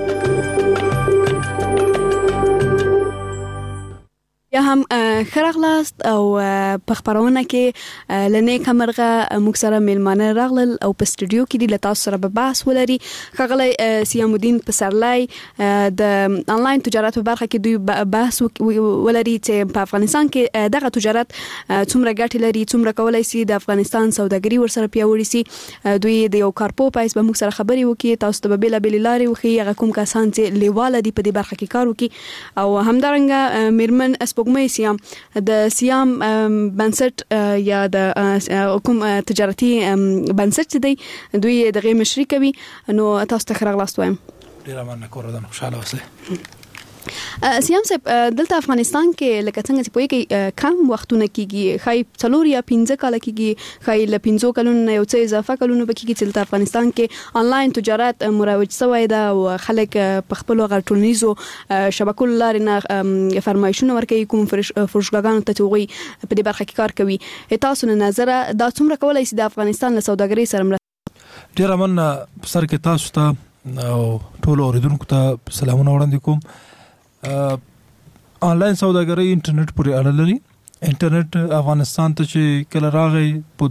یا هم خرغلاست او په خبرونه کې لنې کمرغه موږ سره میلمانه راغلل او په سټوډیو کې د تاسو سره به بحث ولري خغلی سیام الدین پسرلی د انلاین تجارت په برخه کې دوی بحث ولري چې په افغانستان کې دغه تجارت څومره ګټه لري څومره کولای شي د افغانستان سوداګري ورسره پیاوړي شي دوی د یو کارپو پایس به موږ سره خبري وکړي تاسو ته به بل لاري وخی هغه کوم کسان چې لیواله دي په دې برخه کې کار وکړي او همدارنګه میرمن سیام د سیام بنسټ یا د حکوم تجارتي بنسټ دی دوی دغه مشري کوي نو تاسو ته خراغلاست وایم ډیر مننه کوردن خوشاله اوسئ سیام صاحب دلته افغانستان کې لکه څنګه چې پوهیږي کم وختونه کېږي خای 4 یا 15 کال کېږي خای ل 15 کلونو یو څه اضافه کلونو بکېږي چې دلته افغانستان کې انلاین تجارت مروج شوی دا او خلک په خپل غټونیزو شبکو لارې نه فرمایشونه ورکوي کوم فروشګانو ته وي په دې برخه کې کار کوي تاسو نه نظر دا څومره کولای شي د افغانستان له سوداګرۍ سره ډیر مننه سر کې تاسو ته او ټول اوریدونکو ته سلامونه وړاندې کوم آنلاین سوداګري انټرنیټ پورې اړه لري انټرنیټ افغانستان ته چې کله راغی په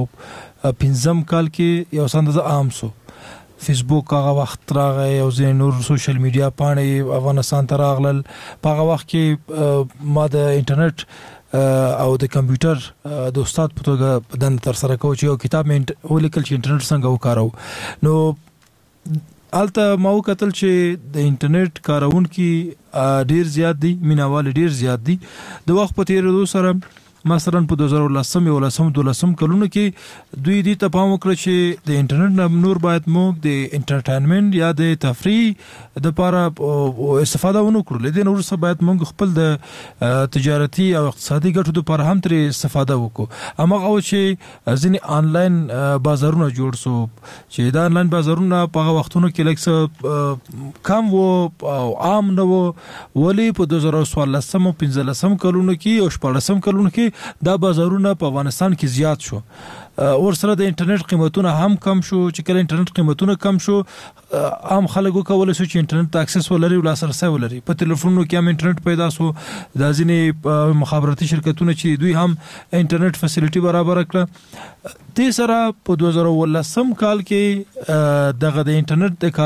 2015 کال کې یو سندزه عام شو فیسبوک هغه وخت راغی او ځین نور سوشل میډیا پاڼې افغانستان ته راغلل په هغه وخت کې ما د انټرنیټ او د کمپیوټر د استاد په توګه دند تر سره کوم چې یو کتاب مې ولیکل چې انټرنیټ څنګه وکارو نو الته ما وکتل چې د انټرنیټ کارونکي ډیر زیات دي مینوال ډیر زیات دي د وخت په تیریدو سره مثلا په 2010 او 2012 کلونو کې دوی دې ته پام وکړ چې د انټرنیټ نور باید موږ د انټرټینمنت یا د تفریح د لپاره استفاده ونکړو لدې نور څه باید موږ خپل د تجارتي او اقتصادي ګټو لپاره هم تر استفاده وکړو اما او چې ځینې آنلاین بازارونه جوړ شو چې دا آنلاین بازارونه په وختونو کې لکه کم وو او عام نه وو ولی په 2014 او 15 کلونو کې او 14 کلونو کې دا بازارونه په افغانستان کې زیات شو اور سره د انټرنیټ قیمتونه هم کم شو چې کله انټرنیټ قیمتونه کم شو عام خلکو کولای شو چې انټرنیټ ته اکسس ولري او لاسرسي ولري په ټلیفونونو کې هم انټرنیټ پیدا شو د ځینې مخابراتي شرکتونو چې دوی هم انټرنیټ فیسیلیټي برابر کړه د سره په 2013 کال کې دغه د انټرنیټ د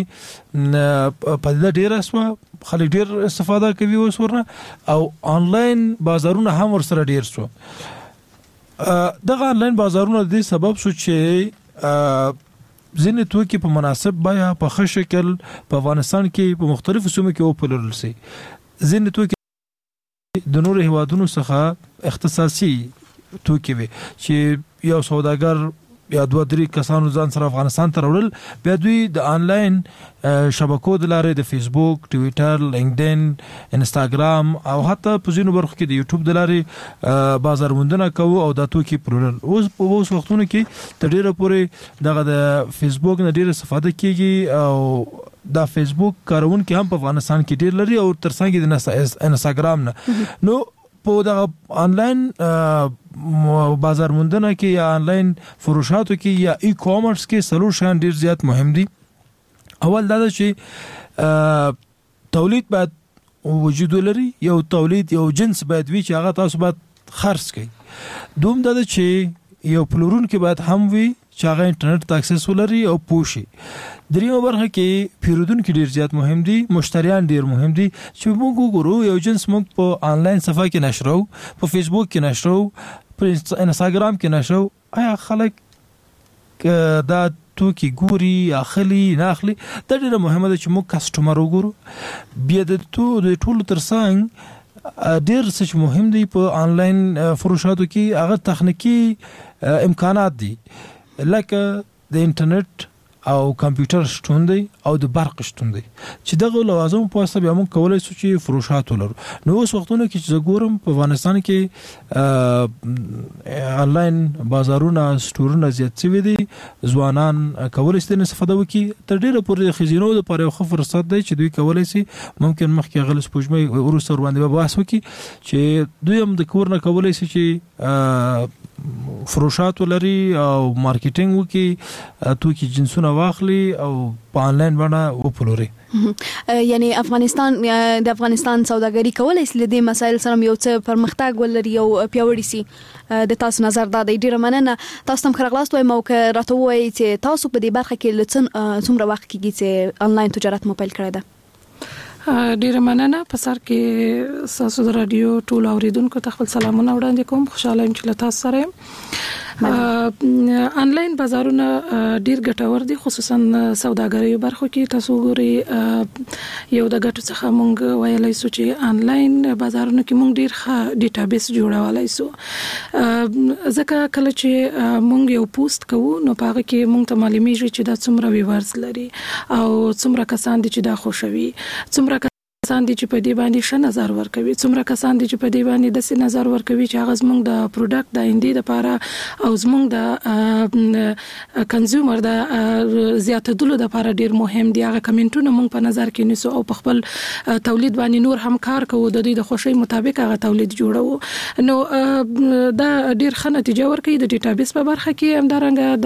کارونې په ډیره سو خلک ډیر استفاده کوي وسورنه او آنلاین بازارونه هم ورسره ډیر شو دغه آنلاین بازارونه د سبب شو چې ځینې توکي په مناسب بیا په ښه شکل په افغانستان کې په مختلفو سیمو کې وپلورل شي ځینې توکي د نور هیوادونو څخه اختصاصي توکي وي چې یو سوداګر یا 2-3 کسانو ځان سره افغانستان ته راوړل بیا دوی د آنلاین شبکو د لارې د فیسبوک، ټویټر، لینکډین، انستاګرام او حتی په ځینو برخو کې د یوټیوب د لارې بازار موندنه کوي او د توکي پلورل اوس وختونو کې تر ډیره پورې دغه د فیسبوک نه ډیره استفاده کیږي او دا فیسبوک کارونکي هم په افغانستان کې ډیر لري او ترڅنګ د انستاګرام نه نو په د آنلاین بازار موندنه کې یا آنلاین فروشاتو کې یا ای کامرس کې سلور شان ډیر زیات مهم دي اول دا چې تولید باید وجود لري یو تولید یو جنس باید وي چې هغه تاسو باید خرڅ کړئ دوم دا چې یو پلورونکي باید هم وي چې هغه انټرنیټ ته اکسس ولري او پوښي دریمه برخه کې پیرودونکو ډیر زیات مهم دي مشتریان ډیر مهم دي چې موږ وګورو یو جنس موږ په آنلاین صفحه کې نشرو په فیسبوک کې نشرو په انستاګرام کې نشرو آیا خلک دا توکي ګوري اخلي نه اخلي دا ډیره مهمه ده چې موږ کسٹمر وګورو بیا د ټولو ترڅنګ ډیر څه مهم دی په انلاین فروشاتو کې هغه تخنیکی امکانات دي لکه د انټرنیټ او کمپیوټر شتون دی او د برق شتون دی چې دغه لوازم په واسطه بیا موږ کولای شو چې فروشات ولرو. نو اوس وختونه کې چې ګورم په افغانستان کې انلاین بازارونه سټورونه زیات شوي دي، ځوانان کولای شي استفاده وکړي. تر ډیره پورې خزینو د لپاره یو ښه فرصت دی چې دوی کولای شي ممکن مخکې غل سپوږمۍ ورسره باندې بحث وکړي چې دوی هم د کور نه کولای شي چې فروشات ولري او مارکیټینګ وکړي، توکي جنسونه واخلي او په انلاین باندې وپلوري. یعنی د افغانستان سوداګری کولای شي د مسایل سره یو څه پرمختګ ولري او پیوړی شي. د تاسو نظر دا دی. ډیره مننه. تاسو هم خرغلاست وای مو که راته وای چې تاسو په دې برخه کې څومره وخت کېږي چې انلاین تجارت مو پیل کړی ده؟ ډیره مننه. په سر کې تاسو د رادیو ټول اوریدونکو ته خپل سلامونه وړاندې کوم. خوشاله یم چې تاسو سره یم. انلاین بازارونه ډیر ګټور دي، خصوصا سوداګرۍ برخو کې. تاسو ګوري یو د ګټو څخه مونږ ویلای شو چې انلاین بازارونو کې مونږ ډیر ښه ډیټابیس جوړولای شو. ځکه کله چې مونږ یو پوسټ کوو نو پاره کې مونږ ته معلومیږي چې دا څومره ویورز لري او څومره کسان دي چې دا خوشوي، څومره کسان دي چې په دې باندې ښه نظر ورکوي، څومره کسان دي چې په دې باندې داسې نظر ورکوي چې هغه زموږ د پروډکټ د آینده لپاره او زموږ د کنزیومر د زیاتېدلو لپاره ډیر مهم دي. هغه کمنټونه موږ په نظر کې نیسو او په خپل تولید باندې نور هم کار کوو، د دوی د خوشي مطابق هغه تولید جوړو. نو دا ډیر ښه نتیجه ورکوي. د ډیټابیس په برخه کې همدارنګه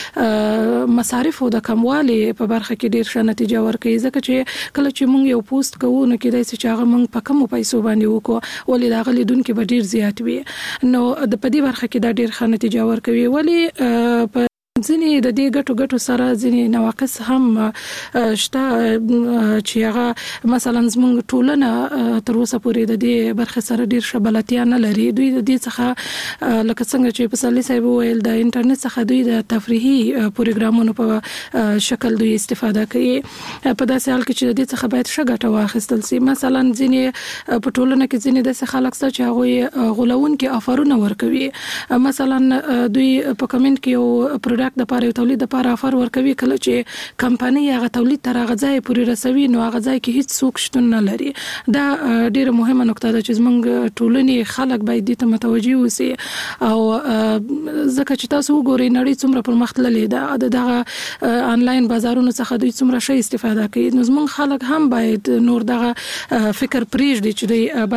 د مصارفو د کموالي په برخه کې ډیر ښه نتیجه ورکوي. ځکه چې کله چې موږ یو پوسټ کوو نو کېدای شي چې هغه موږ په کمو پیسو باندې وکړو، ولې دا غلیدونکو به ډیر زیات وي. نو د پدې برخه کې دا ډیر ښه نتیجه ورکوي. ولې ځینې د دې ګټو سره ځینې نواقص هم شته چې هغه مثلا زموږ ټولنه تر اوسه پورې د دې برخه سره ډیر ښه بلدتیا نه لري. دوی د دې څخه لکه څنګه چې په سالي صاحب ویل د انټرنیټ څخه دوی د تفریحي پروګرامونو په شکل دوی استفاده کوي. په داسې حال کې چې د دې څخه باید ښه ګټه واخیستل شي. مثلا ځینې په ټولنه کې ځینې د خلک څخه چې هغه غولونکي افرونه ورکوي. مثلا دوی په کمنټ کې یو پروډکټ د لپاره یو تولید لپاره افر ورکوي، کله چې کمپنی هغه تولید تر هغه ځای پورې رسوي نو هغه ځای کې هیڅ څوک شتون نه لري. دا ډیره مهمه نقطه ده چې زموږ ټولنې خلک باید دې ته متوجي وسی. او ځکه چې تاسو وګورئ نړۍ څومره پرمختللې ده، دغه انلاین بازارونو څخه دوی څومره شي استفاده کوي. نو زموږ خلک هم باید نور دغه فکر پریږدي چې دوی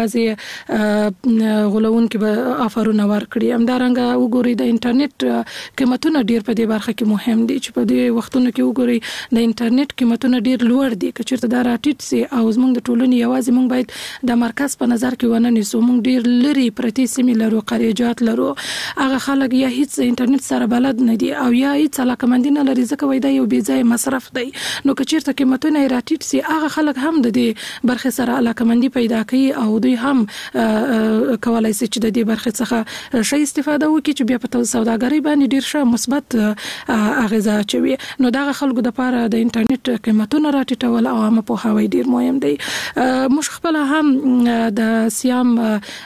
بعضي غولونکي به افرونه ورکړي. همدارنګه وګورئ د انټرنیټ قیمتونه ډیر په دې برخه کې مهم دي چې په دې وختونو کې وګورئ د انټرنیټ قیمتونه ډیر لوړ دي. که چیرته دا راټیټ سي او زموږ د ټولنې یوازې موږ باید د مرکز په نظر کې ونه نیسو، موږ ډیر لري پرتی سیمې لرو، قریجات لرو، هغه خلک یا هیڅ انټرنیټ سره بلد نه دي او یا هیڅ علاقمندي نه لري ځکه وای دا یو بې ځای مصرف دی. نو که چیرته قیمتونه راټیټ سي هغه خلک هم د دې برخه سره علاقمندي پیدا کوي او دوی هم کولای شي چې د دې برخه څخه شي استفاده وکړي چې بیا په سوداګرۍ باندې ډیر ښه مثبت اغیزه چوي. نو دا خلکو د لپاره د انټرنیټ قیمتونه راټیټول او عامه پوهاوی ډیر مهم دی. موږ خپل هم د سیام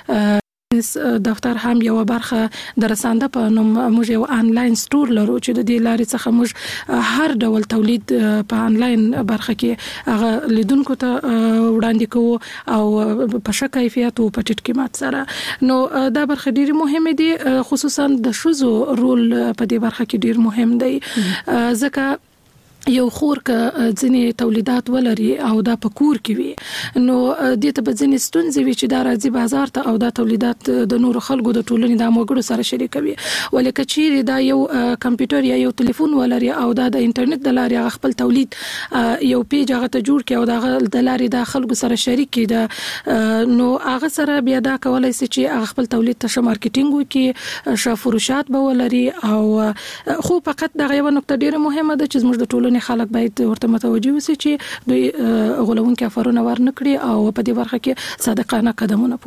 دفتر هم یو برخه د رسانده په نوم موږ یو انلاین سٹور لرو چې د دې لارې څخه موږ هر ډول تولید په انلاین برخه کې هغه لیدونکو ته وړاندې کوو او په ښه کیفیت او په ټیټ قیمت سره. نو دا برخه ډیره مهمه دي، خصوصا د ښځو رول په دې برخه کې ډیر مهم دی. ځکه یو خور که ځینې تولیدات ولري او دا په کور کې وي نو دې ته به ځینې ستونزې وي چې دا راځي بازار ته او دا تولیدات د نورو خلکو د ټولنې د موګړو سره شریکوي. ولې که چیرې دا یو کمپیوټر یا یو ټلیفون ولري او دا د انټرنیټ د لارې خپل تولید یو پیج هغه ته جوړ کړي او دا د لارې د خلکو سره شریک کړي نو هغه سره بیا دا کولای شي چې هغه خپل تولید ته ښه مارکیټینګ وکړي، ښه فروشات به ولري. او خو فقط دا یو نقطه ډیره مهمه ده چې زموږ د ټولنې خلک باید ورته متوجي وي چې دوی غولونکي افرونه ورنکړي او په دې برخه کې صادقانه قدمونه پورته کړي.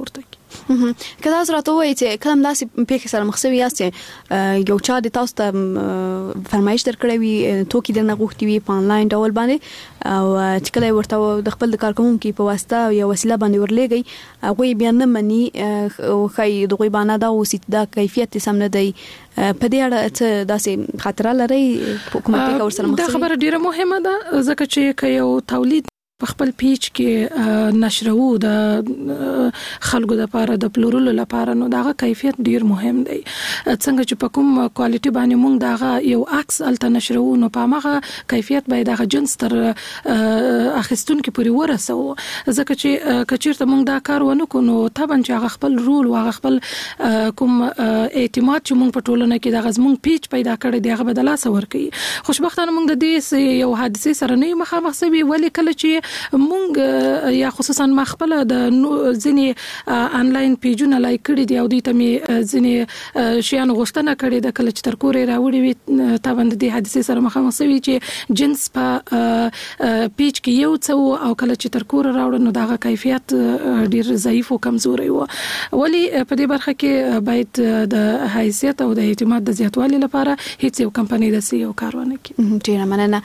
کله تاسو راته وایي چې کلم داسې پیښه سره مخ شوی یاست چې یو چا د تاسو ته فرمایش درکړی وي توکي درنه غوښتي وي په انلاین ډول باندې او چې کله ورته د خپل کارکونکو په واسطه یا وسیله باندې ورلېږي هغه بیا نه مني او خای دغه باندې دا وسیت دا کیفیت سم نه دی په دې اړه څه داسې خاطر لري حکومت کې ورسره مخ دا خبره ډیره مهمه ده ځکه چې یو تولید په خپل پیج کې نشرو د خلکو د لپاره د پلورلو لپاره نو داغه کیفیت ډیر مهم دی څنګه چې په کوم کوالټي باندې موږ داغه یو عکس الته نشرو نو په هغه کیفیت باید داغه جنس تر اخستون کې پوري ورسو ځکه چې کچیرته موږ دا کار ونه کو نو طبعا چې هغه خپل رول او هغه خپل کوم اعتماد چې موږ په ټولنه کې داغه زموږ پیج پیدا کړی دی هغه بدلاسه ورکي خوشبختانه موږ د دې یو حادثه سره نه مخامخ شوي ولې کله چې مونږ یا خصوصا ما خپل د ځینې انلاین پیجونه لایک کړي دي او دوی ته مې ځینې شیان غوښتنه کړې ده کله چې تر کورې راوړي وي طبعا د دې حادثې سره مخامخ شوي چې جنس په پیج کې یو څه او کله چې تر کوره راوړل نو دغه کیفیت ډیر ضعیف او کمزوري و ولی په دې برخه کې باید د حیثیت او د اعتماد د زیاتوالي لپاره هیڅ یو کمپنی د سی یو کارونه کوي ډیر مننه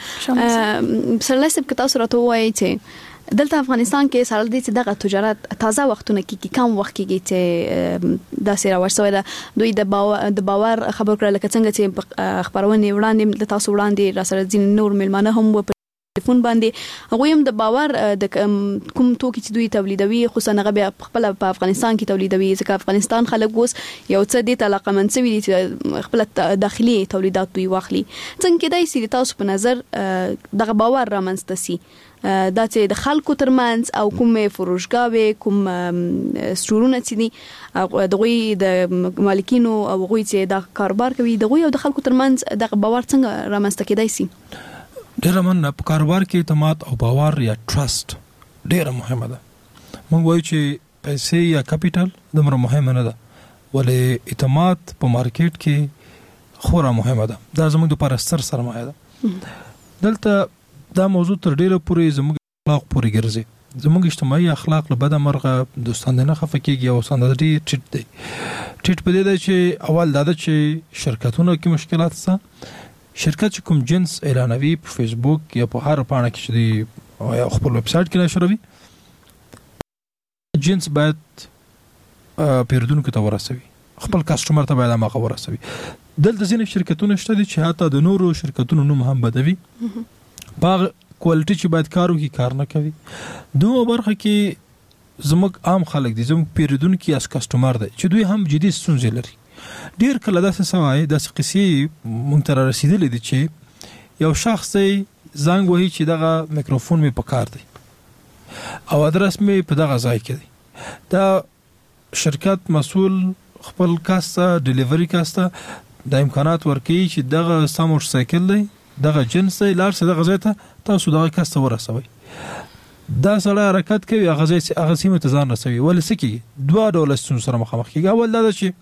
سرلسب که تاسو راته وایي چې دلته افغانستان کې سره د دغه تجارت تازه وختونه کې کم وخت کې چې د سیره ورسوي ده دوی د باور خبر کړل لکه څنګه چې خبرونه وړاندې د تاسو وړاندې را سره ځین نور ملمانه هم په ټلیفون باندې هغه هم د باور د کوم توکي چې دوی تولیدوي خصوصا هغه بیا خپل په افغانستان کې تولیدوي ځکه افغانستان خلک اوس یو څه د علاقه منسوي دي چې خپل داخلي تولیدات دوی واخلي څنګه دای سي تاسو په نظر دغه باور رامنځته سي دا چې د خلکو ترمنځ او کومه فروشګاوي کوم سټورونه چې دي دغه د مالکینو او غوي چې د کاروبار کوي دغه او د خلکو ترمنځ د باور څنګه رامنځته کېدای سي ډېر من په کاروبار کې اعتماد او باور یا ټرست ډېر مهمه ده موږ وایو چې پیسې یا کیپټل دومره مهمه نه ده ولې اعتماد په مارکیټ کې خورا مهمه ده دا زموږ لپاره ستر سرمایه ده دلته دا موضوع تر ډیره پورې زموږ اخلاق پورې ګرځي زموږ اجتماعي اخلاق له بده مرغه دوستانه نه خفکیږي او سندري ټیټ دی ټیټ په دې ده چې اول دا ده چې شرکتونو کې مشکلات سره شرکت چې کوم جنس اعلانوي په فیسبوک یا په هر پاڼه کې چې دی یا خپل ویب سټ کې نشروي جنس باید پیرودونکو ته ورسوي خپل کسٹمر ته باید هغه ورسوي دلته ځینې شرکتونه شته دي چې حتی د نورو شرکتونو نوم هم بدوي باغ کوالټي چې باید کارو کې کار نه کوي دوه برخه کې زموږ عام خلک دي زموږ پیرودونکو اس کسٹمر دي چې دوی هم جدي ستونزې لري ډیر کله داسې سوای داسې قصې مونږ ته رسیدلې دي چې یو شخص زنګ وهي چې دغه میکروفون می پکار دی او ادرس می په دغه ځای کې دی دا شرکت مسؤل خپل کاسته ډیلیوري کاسته د امکانات ورکړي چې دغه سمور سایکل دی دغه جنس لار څه دغه ځای ته تاسو دغه کاسته ورسوي دا سره حرکت کوي هغه سیمه ته ځان رسوي ولې سکی دوه ډول ستون سره مخامخ کیږي اول دا چې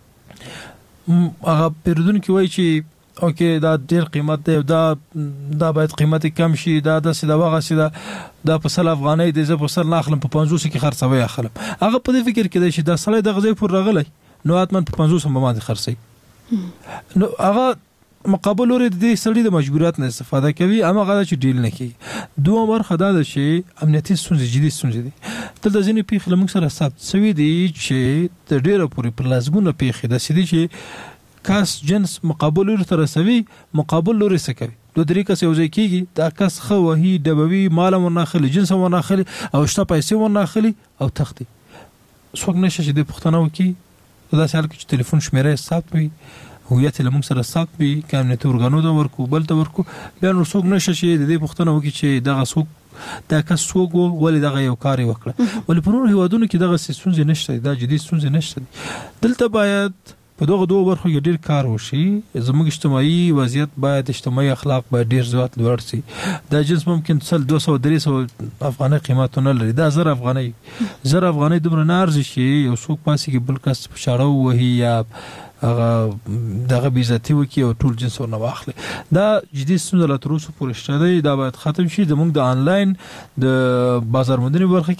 هغه پیرودونکو وایي چې اوکې دا ډیر قیمت دی دا باید قیمت کم شي دا د سیده واغه سیده دا په 100 افغانۍ دی زه په 100 نه اخلم په 500 کې خرڅوي اخلم هغه په دې فکر کې دی چې دا سړی د غزي پر راغلی نو اتمن په 500 باندې خرڅي نو هغه مقابل لري د دې سړي د مجبوریت نه استفاده کوي اما غواړي چې ډیل نه کوي دوه مرخه دا چې امنیتي ستونزې جدي ستونزې دي تل د ځینې پیښې لمږ سره ثبت شوی دی چې د ډیره پورې پر لازمونه پیښې د سړي چې کاس جنس مقابل لري تر رسوي مقابل لري څه کوي دوه طریقې سره یوځای کیږي دا کس خو وهي دبوي مال ورناخلي جنس ورناخلي او شته پیسې ورناخلي او تختی څوک نشه چې د پښتنو کې دا سال کې ټلیفون شمیره ثبت وي هویت لمون سره ثبت وي کامنټ ورغانو د ورکو بل ته ورکو بیا نو څوک نشه چې د دې پښتنه وکي چې دغه څوک دا کس څوک ولې دغه یو کار وکړه ولې په نور هیوادونو کې دغه ستونزې نشته دا جدي ستونزې نشته دلته باید په دغه دوه برخو کې ډیر کار وشي زموږ اجتماعي وضعیت باید اجتماعي اخلاق باید ډیر زیات لوړ شي دا جنس ممکن 200 300 افغانۍ قیمتونه لري دا 1000 افغانۍ دومره نه ارزي شي یو څوک پاسي کې بل کس په شاړو وهي یا هغه دغه بیزتی وکي او ټول جنس ورنه واخلي دا جدي ستونزه لا تر اوسه پورې شته دا باید ختم شي زموږ د انلاین د بازار موندنې برخه کې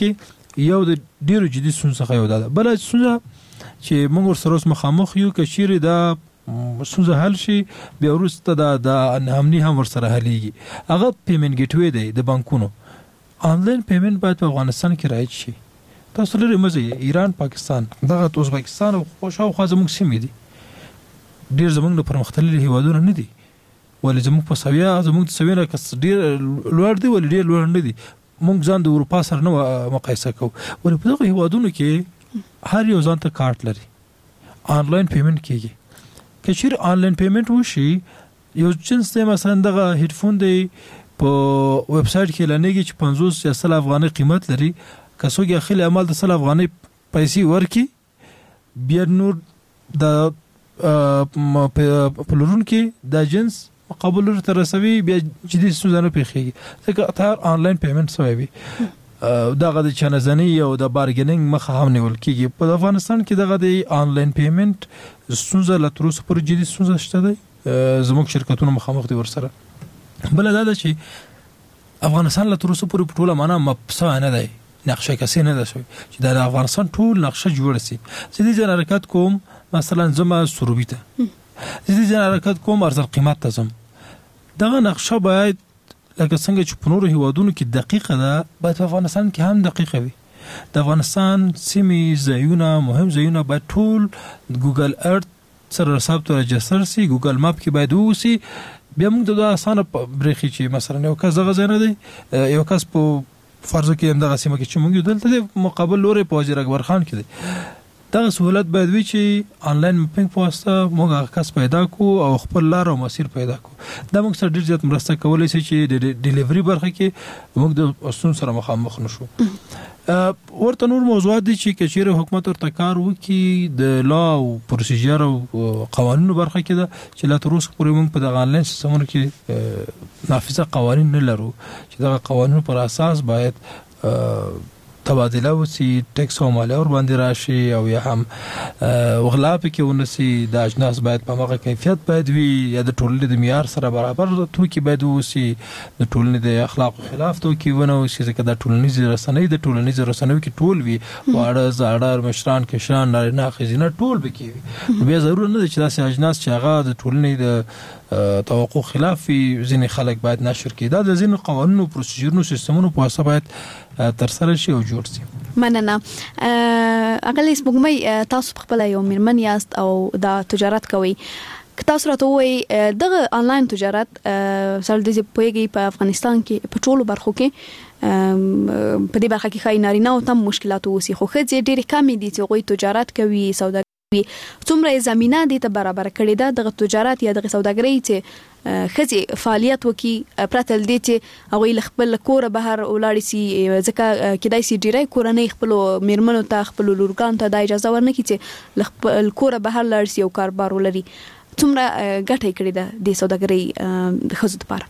یو د ډیرو جدي څخه یو ده. بل څه چې موږ سره مخامخ یو کچيري دا څه حل شي بیا ورسته د امني هم ورسره حليږي. هغه پیمنټ ګیټوي دی د بانکونو. آنلاین پیمنټ باید په افغانستان کې رایج شي. تاسو لري مزه ایران پاکستان دغه ازبکستان او خوشاو زموږ سیمې دي ډیر زموږ د پرمختللي هیوادونو نه دي ولې زموږ په سویا زموږ سویا کس ډیر لوړ دی ولې ډیر لوړ نه دي. موږ ځان د اروپا سره نه مقایسه کوو ولې په دغه هیوادونو کې هر یو ځان ته کارت لري. آنلاین پیمنټ کیږي. کچیر آنلاین پیمنٹ وشي یو جنس دی مثلا دغه هډفون دی په ویب سټ کې لنیږي چې 50 یا 100 افغاني قیمت لري. کڅوګي اخلي عمل د 100 افغاني پیسې ورکي بیا نور د پلورون کې د جنس مقابل تر رسوي بیا جدي سوزانه پیخيږي ځکه اتار آنلاین پیمنٹ سوی وي. دغه د چانزنی او د بارګیننګ مخه هم نیول کیږي. په افغانستان کې دغه د آنلاین پیمنٹ ستونزه لتروس پر جدي ستونزه شته دی. زموږ شرکتونه مخامخ دي ورسره. بل دا چې افغانستان لتروس پر ټوله معنا مپسا نه دی نقشه کسي نه ده شوی چې د افغانستان ټول نقشه جوړ شي. زه دې حرکت کوم مثلا زما سروبي ته زه دې حرکت کوم ارزل قیمت ته زم دغه نقشه باید لکه څنګه چې په نورو هیوادونو کې دقیقه ده باید په افغانستان کې هم دقیقه وي. د افغانستان سیمې ځایونه مهم ځایونه باید ټول ګوګل ارت سره ثبت رجستر سي. ګوګل ماپ کې باید ووسی. بیا موږ د اسانه برېخي چې مثلا یو کس دغه ځای نه دی یو کس په فرض کې هم دغه سیمه کې چې موږ دلته مقابل لوري په وزیر اکبر خان کې دی. دغه سہولت باید وي چې آنلاین میپینګ په واسطه موږ هغه کس پیدا کو او خپل لار او مسیر پیدا کو. دا موږ سره ډیر زیات مرسته کولای شي چې د ډیلیوري برخه کې موږ د اسون سره مخامخ نشو. ورته نور موضوعات دي چې کچېره حکومت ورته کار وکي د لا او پروسیجر او قوانینو برخه کې ده چې لا تر اوسه پورې موږ په دغه آنلاین سیستمونو کې نافذه قوانین نه لرو چې دغه قوانینو پر اساس باید تبادله وسی ټیکس او مالیه ور باندې راشي او یا هم وغلا پکې ونسي. د اجناس باید په هغه کیفیت باید وي یا د ټولنې د معیار سره برابر توکي باید وسی. د ټولنې د اخلاق خلاف توکي ونه وسی ځکه د ټولنیز رسنۍ کې ټول وي واړه زاړه مشران کشان نه خزینه ټول بکی بیا ضرور نه چې داسې اجناس چې هغه د ټولنې د توقع خلاف ځینې خلک باید نشر کړي. دا د ځینې قوانینو پروسیجرونو سیستمونو په واسطه باید تر سره شي او جوړ شي. مننه. اغلی سپوږمۍ تاسو خپل یو میرمن یاست او دا تجارت کوي. تاسو راته وایي دغه آنلاین تجارت سره د پویږي په افغانستان کې په ټولو برخو کې په دې برخه کې خای نارینه او تم مشکلات وسی خو خځې ډېر کم دي چې غوي تجارت کوي سودا څومره زمينه دي ته برابر کړي ده دغه تجارت یا دغه سوداګري چې خځې فعالیت وکي پرتل دي چې هغه خپل کور بهر ولاړ سي ځکه کدای سي ډیری کورنۍ خپل میرمنو ته خپل لورګان ته د اجازه ورنکړي چې خپل کور بهر لاړ سي او کاروبار ولري. څومره ګټه کړي ده د سوداګري د خځو لپاره؟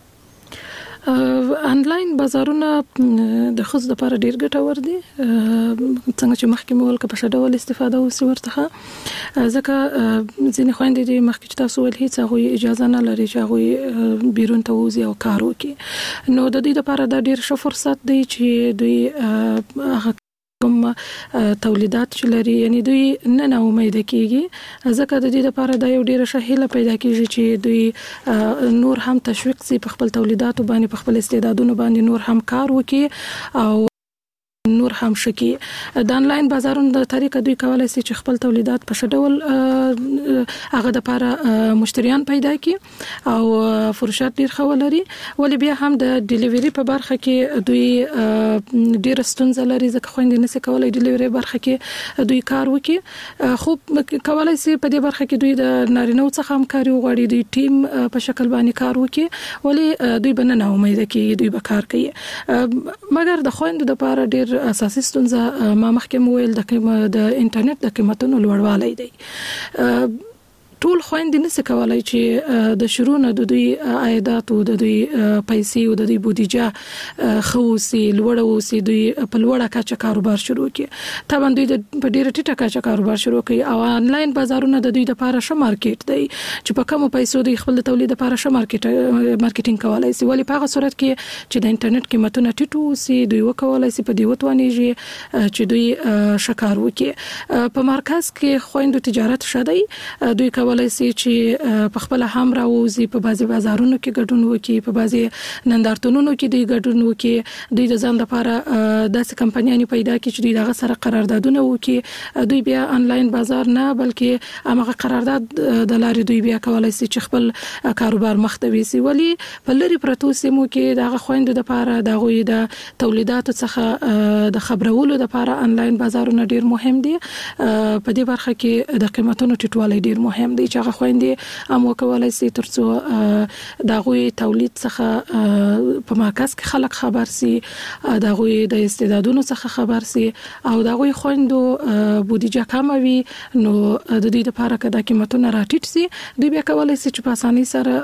آنلاین بازارونه د خصوص لپاره ډیر ګټور دي څنګه چې مخکې مول کې په ډول استفاده وسی ورته ځکه ځینې خويندې د مخکې تاسو ول هیڅ هغه اجازه نه لري چې هغه بیرون ته وځي او کار وکړي. نو د دې لپاره دا ډیر ښه فرصت دی چې دوی هغه کوم تولیدات چې لري یعنی دوی نه امید کیږي ځکه د دې لپاره دا یو ډیره شهیله پیدا کیږي چې دوی نور هم تشویق سي په خپل تولیداتو باندې په خپل استعدادونو باندې نور هم کار وکړي او نور هم شکی. د آنلاین بازارونو د طریقه دوی کولای شي چې خپل تولیدات په شډول هغه د لپاره مشتریان پیدا کړي او فروشات ډیر خولري ولې بیا هم د ډیلیوري په برخه کې دوی ډیر ستونزې لري ځکه خويندې نشي کولای ډیلیوري برخه کې دوی کار وکړي. خو کولای شي په دې برخه کې دوی د نارینه څخه همکاري وغواړي دوی ټیم په شکل باندې کار وکړي ولې دوی بننه امید کړي دوی به کار کوي مګر د خويندو لپاره ډیر اساسي ستونزه ما مخکې ویل د انټرنیټ د قیمتونو لوړوالی دی. ټول خويندې نس کولای چې د شروع نه د دوی عایدات او د دوی پیسې او د دوی بودیجه خوسي لوړوسي دوی په لوړه کچه کاروبار شروع کړي طبعا دوی د ډیره ټیټه کچه کاروبار شروع کړي او انلاین بازارونه د دوی لپاره ښه مارکیټ دی چې په کومو پیسو دوی خپل تولید لپاره ښه مارکیټینګ کولای شي ولی په هغه صورت کې چې د انټرنیټ قیمتونه ټیټ وي دوی وکولای شي په دی وتوانیږي چې دوی شکار وکړي په مرکز کې خويندو تجارت شدي دوی کولای شي چې په خپل هم راوځي په بازي بازارونو کې ګډون وکړي په بازي نندارتونونو کې دوی ګډون وکړي دوی د ځان لپاره داسې کمپنیانې پیدا کړي چې دوی دغه سره قراردادونه وکړي دوی بیا انلاین بازار نه بلکې هغه قرارداد د لارې دوی بیا کولای شي چې خپل کاروبار مخ ته ويسي ولی په لری پروتو سیمو کې دغه خويندو لپاره دغه د تولیداتو څخه د خبرولو لپاره انلاین بازارونه ډیر مهم دي په دې برخه کې د قیمتونو ټیټوالی ډیر مهم دی چې هغه خويندې هم وکولای شي ترڅو دغه تولید څخه په مرکز کې خلک خبر سي دغه د استعدادونو څخه خبر سي او دغه خويندو بودیجه کم وي نو د دې لپاره کدا قیمتونه راټیټ سي دوی بیا کولای شي چې په اساني سره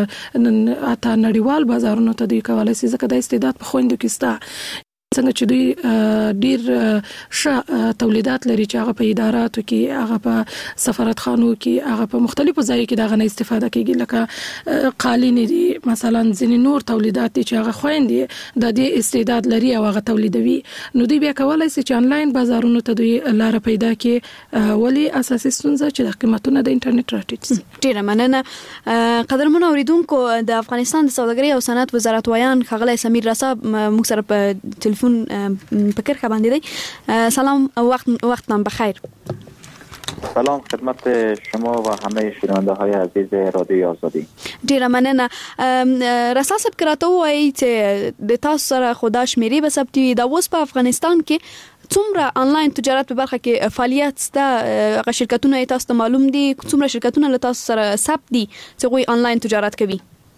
اته نړیوال بازارونو ته دوی کولای شي ځکه د استعداد په خويندو کې ستا څنګه چې دوی ډیر ښه تولیدات لري چې هغه په اداراتو کې هغه په سفارتخانو کې هغه په مختلفو ځایو کې دغه نه استفاده کوي لکه قالین دي مثلا ځینې نور تولیدات چې هغه خويندې د دې استعداد لري او هغه تولیدوي نو دوی بیا کولای شي چې انلاین بازارونو ته دوی لار پیدا کړي ولی اساسي ستونزه چې د قیمتونو د انټرنیټ راټیټ شي ډیر مننه قدرمن اوریدونکو د افغانستان د سوداګرۍ او صنعت وزارت ویان خغلی سمیر رسا موږ سره په پکر خبرنده دی سلام وقتتان بخیر سلام خدمت شما و همه شنونده های عزیز رادیو آزادی ډیر مننه رسا صاحب کراته وایي چې د تاسو سره خداش میری به ثبتي د اوس په افغانستان کې څومره انلاین تجارت په برخه کې فعالیت ستا هغه شرکتونه تاسو ته معلوم دي څومره شرکتونه له تاسو سره ثبت دي چې غوي انلاین تجارت کوي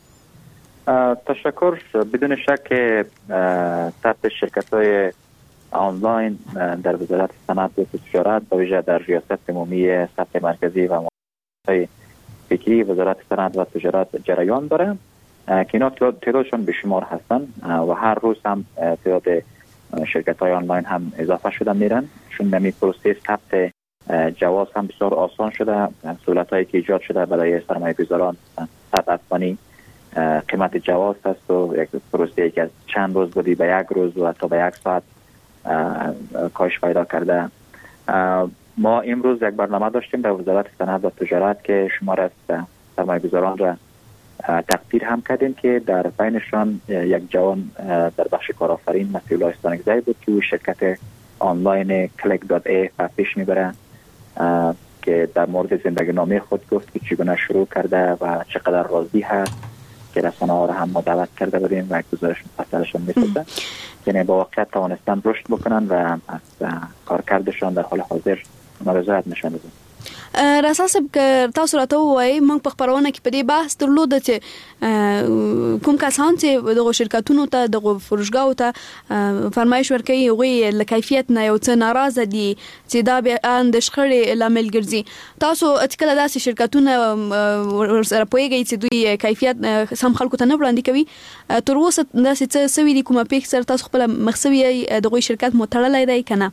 تشکر بدون شک ثبت شرکت‌های آنلاین در وزارت صنعت و تجارت به ویژه در ریاست عمومی ثبت مرکزی و مؤسسات فکری وزارت صنعت و تجارت جریان داره که اینا تعدادشون بیشمار هستن و هر روز هم تعداد شرکت‌های آنلاین هم اضافه شده میرن چون نمی پروسه ثبت جواز هم بسیار آسان شده سهولت‌هایی که ایجاد شده برای سرمایه‌گذاران ثبت افغانی قیمت جواز هست و یک پروسه که از چند روز بودی به یک روز و حتی به یک ساعت کاهش پیدا کرده ما امروز یک برنامه داشتیم در وزارت صنعت و تجارت که شمار از سرمایه‌گذاران را تقدیر هم کردیم که در بینشان یک جوان در بخش کارآفرین مسئول استانگزی بود که او شرکت آنلاین click.a پیش میبره که در مورد زندگی نامه خود گفت که چگونه شروع کرده و چقدر راضی هست که رسانه ها را هم ما دعوت کرده بودیم و یک گزارش مفصلشون می‌سازه یعنی با واقعیت توانستن رشد بکنن و از کارکردشان در حال حاضر رضایت نشان بدن. رسا صاحب تاسو راته وایي موږ په خبرونه کې په دې بحث درلود چې کوم کسان چې دغه شرکتونو ته دغه فروشګاو ته فرمایش ورکوي هغوی له کیفیت نه یو څه ناراضه دي چې دا بیا د شخړې لامل ګرځي تاسو کله داسې شرکتونه سره پوهیږئ چې دوی کیفیت سم خلکو ته نه وړاندې کوي تر اوسه داسې څه سوي دي کومه پیښه سره تاسو خپل مخسوي دغه شرکت مو تړلی دی که نه؟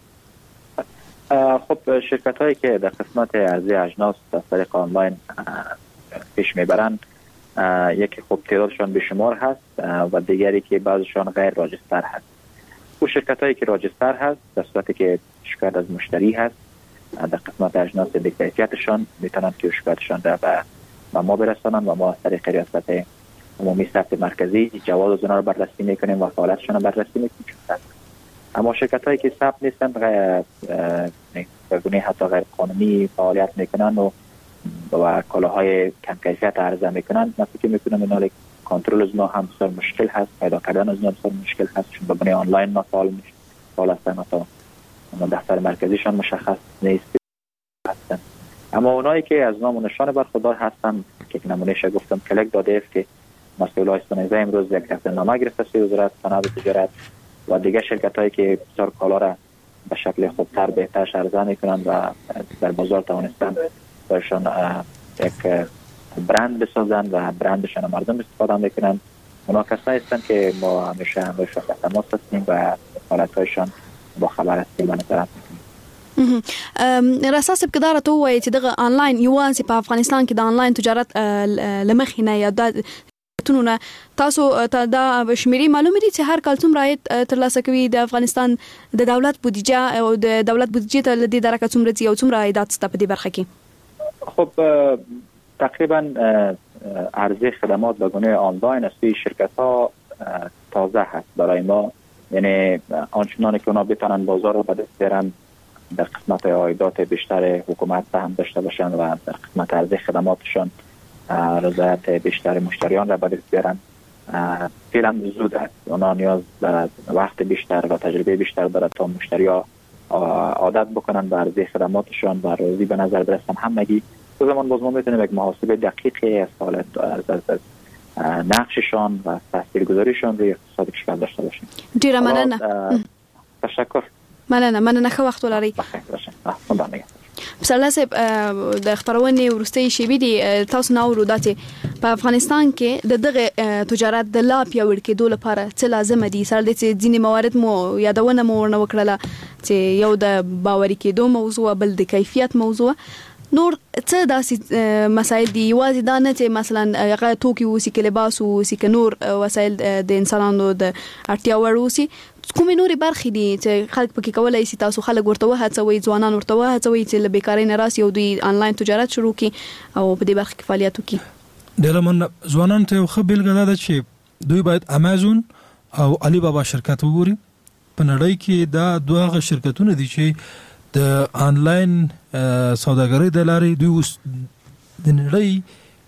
خب شرکت هایی که در قسمت عرضه اجناس از طریق آنلاین پیش میبرند یکی خب تعدادشان بیشمار هست و دیگری که بعضشان غیر راجستر هست. او شرکت هایی که راجستر هست در صورتی که شکایت از مشتری هست در قسمت اجناس کیفیتشان میتونند که شکایتشان را به ما برسانند و ما از طریق ریاست عمومی ثبت مرکزی جواز از اونها رو بررسی میکنیم و فعالیتشان رو بررسی میکنیم. اما شرکت هایی که ثبت نیستند بگونه حتی غیر قانونی فعالیت میکنن و کالاهای کم کیفیت عرضه میکنن من فکر میکنم اینا کنترل از ما هم بسیار مشکل هست پیدا کردن از ما بسیار مشکل هست چون بگونه آنلاین ما فعال هستن اما دفتر مرکزیشان مشخص نیست هستن. اما اونایی که از نام و نشان برخوردار هستن که نمونهش گفتم click.a که مسئول استانگزی امروز یک دفترنامه گرفته از وزارت صنعت و تجارت و دیگه شرکت هایی که بسیار کالا را به شکل خوبتر بهتر عرضه میکنند و در بازار توانستند برشان یک برند بسازن و برندشان مردم استفاده میکنن. اونا کسایی هستند که ما همیشه همراهشان در تماس هستیم و حالتهایشان با خبر هستیم و نظارت میکنیم. راساس بقدره تو وایي چې دغه آنلاین یوازې په افغانستان کې د آنلاین تجارت لمخینه یا د تونونه تاسو دا شمیرې معلومه دي چې هر کال څومره عاید ترلاسه کوي د افغانستان د دولت بودیجه او د دولت بودیجه ته لدی درکه څومره دي او څومره عایدات ست په دې برخه کې؟ خب تقریبا عرضه خدمات به گونه آنلاین از سوی شرکت ها تازه هست برای ما، یعنی آنچنانی که اونا بتونن بازار رو به دست بیارن در قسمت عایدات بیشتر حکومت هم داشته باشن و در قسمت عرضه خدماتشان رضایت بیشتر مشتریان را به دست بیارن فعلا زود است. اونا نیاز به وقت بیشتر و تجربه بیشتر داره تا مشتری ها عادت بکنن به عرضه خدماتشان و روزی به نظر برسن همگی. تو زمان باز ما میتونیم یک محاسبه دقیقی از حالت نقششان و تاثیرگذاریشان روی اقتصاد کشور داشته باشیم. ډیره مننه. تشکر. مننه ښه وخت ولرئ. پسرلی صاحب د خبرونې ورستۍ شیبې دي تاسو نو ورو داتې په افغانستان کې د دغه تجارت د لا پیاوړ کېدو لپاره څه لازم دي؟ سره د ځینې موارد مو یادونه مو ورنه وکړله چې یو د باوري کېدو موضوع، بل د کیفیت موضوع، نور څه داسې مسایل دي؟ یوازې دا نه چې مثلا هغه توکي اوسي که لباس اوسي که نور وسایل د انسانانو د اړتیا وړ اوسي، کومې نورې برخې دي چې خلک پکې کولی شي تاسو خلک ورته وهڅوئ، ځوانان ورته وهڅوئ چې له بیکارۍ نه راسي او دوی آنلاین تجارت شروع کړي او په دې برخه کې فعالیت وکړي؟ ډېره مننه. ځوانانو ته یو ښه بیلګه دا ده چې دوی باید امازون او علی بابا شرکت وګوري. په نړۍ کې دا دوه هغه شرکتونه دي چې د آنلاین سوداګرۍ د لارې دوی اوس د نړۍ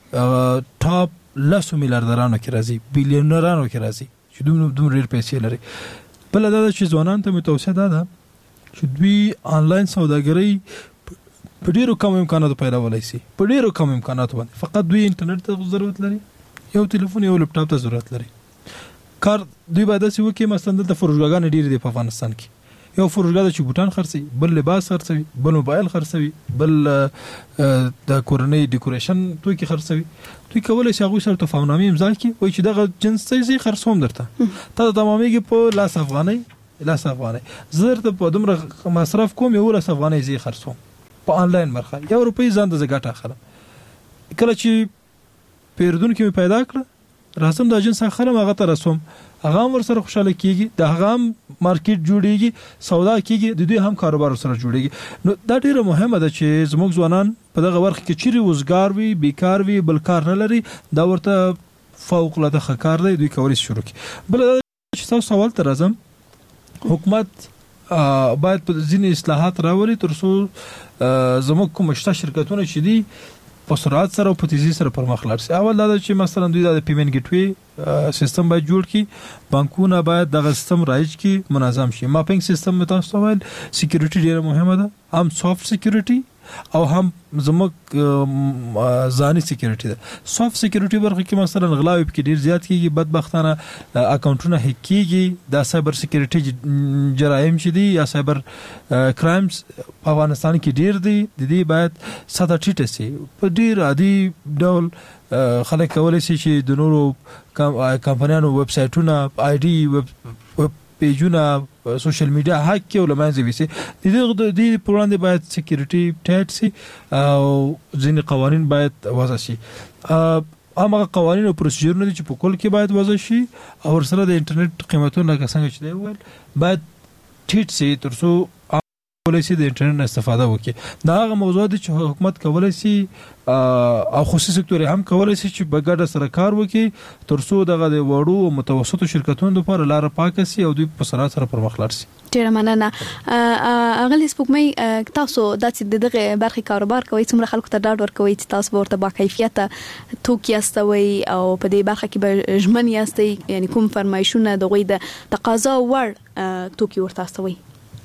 ټاپ 10 میلیاردرانو کې راځي، بیلیونرانو کې راځي چې دومره ډېر پیسې لري. بل دا چې ځوانان ته متوسه ده چې دوی آنلاین سوداګرۍ په ډیرو کم امکاناتو پیلولای شي، په ډیرو کم امکاناتو باندې فقط دوی انټرنیټ ته ضرورت لري، یو ټلیفون یو لپټاپ ته ضرورت لري. کار دوی باید چې وکړي مثلا د فروشګاګانې ډیر دي په افغانستان کې، یو فروشګا چې بوتان خرڅي، بل لباس خرڅوي، بل موبایل خرڅوي، بل د کورنۍ ډیکوریشن توکي خرڅوي. دوی کولای شي هغه سره تفاهمنامه امضا کړي وایي چې دغه جنس څه خرڅوم درته ته تمامېږي په لاس افغانۍ زر ته په دومره مصرف کوم یو لاس افغانۍ زی خرڅوم په آنلاین برخه یو روپۍ ځان د زګټه اخلم. کله چې پیرودونکو پیدا کړ راسم د جنس اخلم هغه ته رسوم، هغه ور سره خوشاله کیږي، د هغه مارکیټ جوړیږي، سودا کیږي، د دوی هم کاروبار سره جوړیږي. نو دا ډیره مهمه ده چې زموږ ځوانان په دغه ورخ کې چیرې وزګار وي، بیکار وي، بل کار نه لري، دا ورته فوق العاده ښه کار دی، دوی کولی شي شروع کړي. بل چې تاسو سوال ته راځم، حکومت باید په ځینې اصلاحات راولي ترڅو زموږ کوم شته شرکتونه چې دي په سرعت سره او په تیزی سره پرمخ لاړ شي. اول دا چې مثلا دوی د پیمنټ ګیټ وی سیستم باید جوړ کړي، بانکونه باید دغه سیستم رایج کړي، منظم شي. ماپینګ سیستم تاسو وایي سکیورټي ډیره مهمه ده، هم سافت سکیورټي او هم زموږ ځاني سکیورټي ده. سافت سکیورټي برخه کې مثلا غلاوي پکې ډیر زیات کیږي، بدبختانه اکاونټونه هک کیږي، دا سایبر سکیورټي جرایم چې دي یا سایبر کرایمز په افغانستان کې ډیر دي، د دې باید ساده ټیټه سي. په ډیر عادي ډول خلک کولای شي چې د نورو کمپنیانو ویب سایټونه، آی ډي ویب پیجونه، سوشل میډیا هک کې ولمنځه وسی. د دې پروګرام باید سکیورټي ټایټ سي او ځینې قوانين باید وضع شي. هغه قوانين او پروسیجرونه چې په کول کې باید وضع شي او سره د انټرنیټ قیمتونه څنګه چې دی ول باید ټیټ سي ترڅو کولای شي د انټرنیټ استفاده وکړي. دا هغه موضوع دي چې حکومت کولای شي او خصوصي سکتور هم کولای شي چې په ګډه سره کار وکړي ترڅو دغه د وړو او متوسطو شرکتونو لپاره لار پاکه شي او دوی په سرعت سره پرمخ لاړ شي. ډیره مننه. اغلی سپوږمۍ، تاسو د دغه برخې کاروبار کوي، څومره خلکو ته ډاډ ورکوي چې تاسو ورته با کیفیت توکي استوي او په دې برخه کې به ژمن یاستئ، یعنی کوم فرمایشونه دغه د تقاضا وړ توکي ورته استوي؟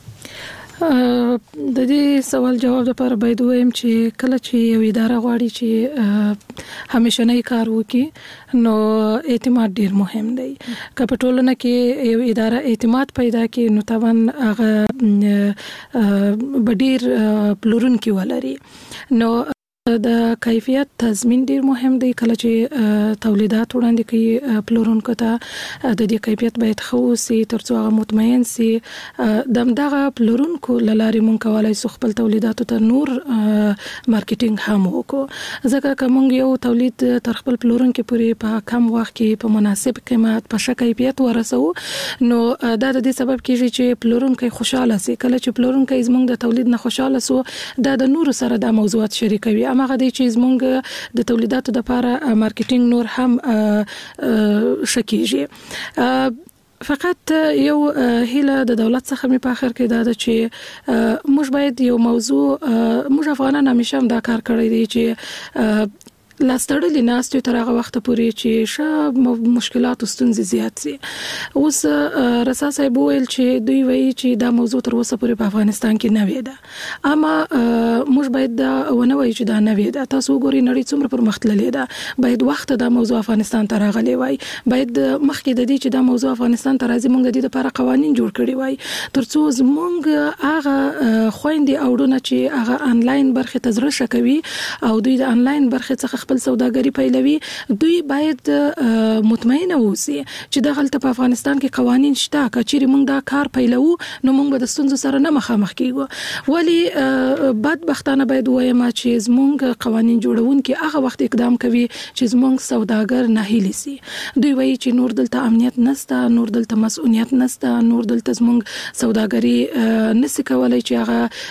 د دې سوال جواب لپاره باید وایم چې کله چې یو اداره غواړي چې همیشنی کار وکړي نو اعتماد ډیر مهم دی. که په ټولنه کې یو اداره اعتماد پیدا کړي نو طبعا هغه ډیر پلورونکي ولري. نو د کیفیت تضمین ډیر مهم دی. کله چې تولیدات وړاندې کوي پلورونکو ته د دې کیفیت باید خوسي ترڅو هغه مطمئن سي. دغه پلورونکو لاري مونږ کولای شو خپل تولیداتو ته نور مارکیټینګ هم وکړو. ځکه کوم یو تولید تر خپل پلورونکو پورې په کم وخت کې په مناسب قیمت په ښه کیفیت ورسو نو دا د دې سبب کیږي چې پلورونکو خوشاله سي. کله چې پلورونکو زموږ د تولید نه خوشاله سو دا د نور سره د موضوعات شریکوي. هغه د چیز مونږ د تولیداتو د لپاره مارکیټینګ نور هم شکیږي. فقط یو هیله د دولت څخه می په اخر کې دا ده چې موږ باید یو موضوع موږ افغانان همیشه دا کار کړی دی چې لاستړلې ناستې تر هغه وخت پورې چې شه مشکلات او ستونزې زیات سي. اوس رسا صاحب ویل چې دوی وایي چې دا موضوع تر اوسه پورې په افغانستان کې نه وي ده، اما موږ باید دا ونه وایو چې دا نه وي ده. تاسو وګورئ نړۍ څومره پرمختللې ده، باید وخت دا موضوع افغانستان ته راغلی وای، باید مخکې د دې چې دا موضوع افغانستان ته راځي موږ د دې لپاره قوانين جوړ کړي وای ترڅو زموږ هغه خويندې اوډونه چې هغه انلاین برخه تزره شکوي او دوی د انلاین برخه څخه خپل سوداګری پیلوي دوی باید مطمئن اوسي چې د غلطه په افغانستان کې قوانين شته. کچېری موږ دا کار پیلو نو موږ به د ستونزو سره نه مخامخ کیږو. ولی بدبختانه باید وایم چې زموږ قوانين جوړونکي هغه وخت اقدام کوي چې زموږ سوداګر نه هلي سي. دوی وایي چې نور دلته امنیت نشته، نور دلته مسؤلیت نشته، نور دلته زموږ سوداګری نشي کولای چې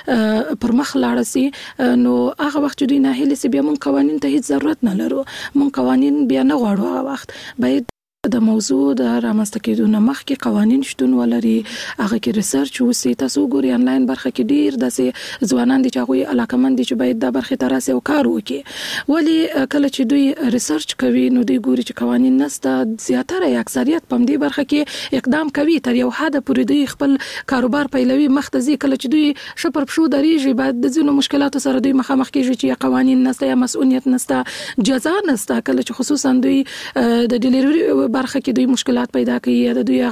هغه پر مخ لاړ سي. نو هغه وخت دوی نه هلي سي بیا موږ قوانين ته هیڅ ضرورت نه لرو. مون قوانين بیا نه غواړو. هغه وخت باید د موضوع د رامنځته کېدو نه مخکې قوانين شتون ولري، هغه کې ریسرچ وسی. تاسو ګورئ انلاین برخه کې ډیر داسې ځوانان دي چې هغه علاقمند دي چې باید د برخه تراسه او کار وکړي. ولی کله چې دوی ریسرچ کوي نو دوی ګوري چې قوانين نسته، زیاتره اکثریت په دې برخه کې اقدام کوي تر یو حد پورې دوی خپل کاروبار پیلوي مختزي. کله چې دوی شپر پښو دریږي بعد د ځینو مشکلاتو سره دوی مخامخ کیږي چې قوانين نسته یا مسؤلیت نسته، جزا نسته. کله چې خصوصا دوی د ډیلیوري برخه کې دوی مشکلات پیدا کوي یا د دوی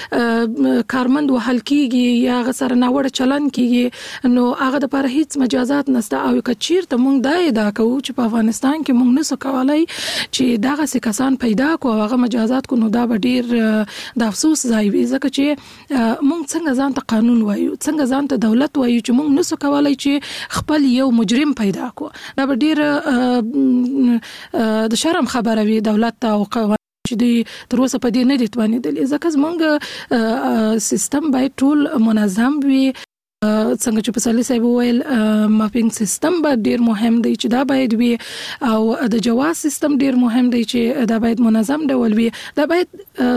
هغه کارمند وهل کیږي یا هغه سره ناوړه چلن کیږي نو هغه د لپاره هیڅ مجازات نشته. او کچیر ته مونږ دا ادعا کوو چې په افغانستان کې مونږ نسو کولای چې دغه څه کسان پیدا کو هغه مجازات کو نو دا به ډیر د افسوس ځای وي. ځکه چې مونږ څنګه ځان ته قانون وایو، څنګه ځان ته دولت وایو چې مونږ نسو کولای چې خپل یو مجرم پیدا کو. دا به ډیر د شرم خبره وي دولت ته او چې دوی تر اوسه په دې نه دي توانېدلې. ځکه زموږ سیستم باید ټول منظم وي. څنګه چې په سالي صاحب ویل ماپینګ سیستم به ډیر مهم دی چې دا باید وي او د جواز سیستم ډیر مهم دی چې دا باید منظم ډول وي. دا باید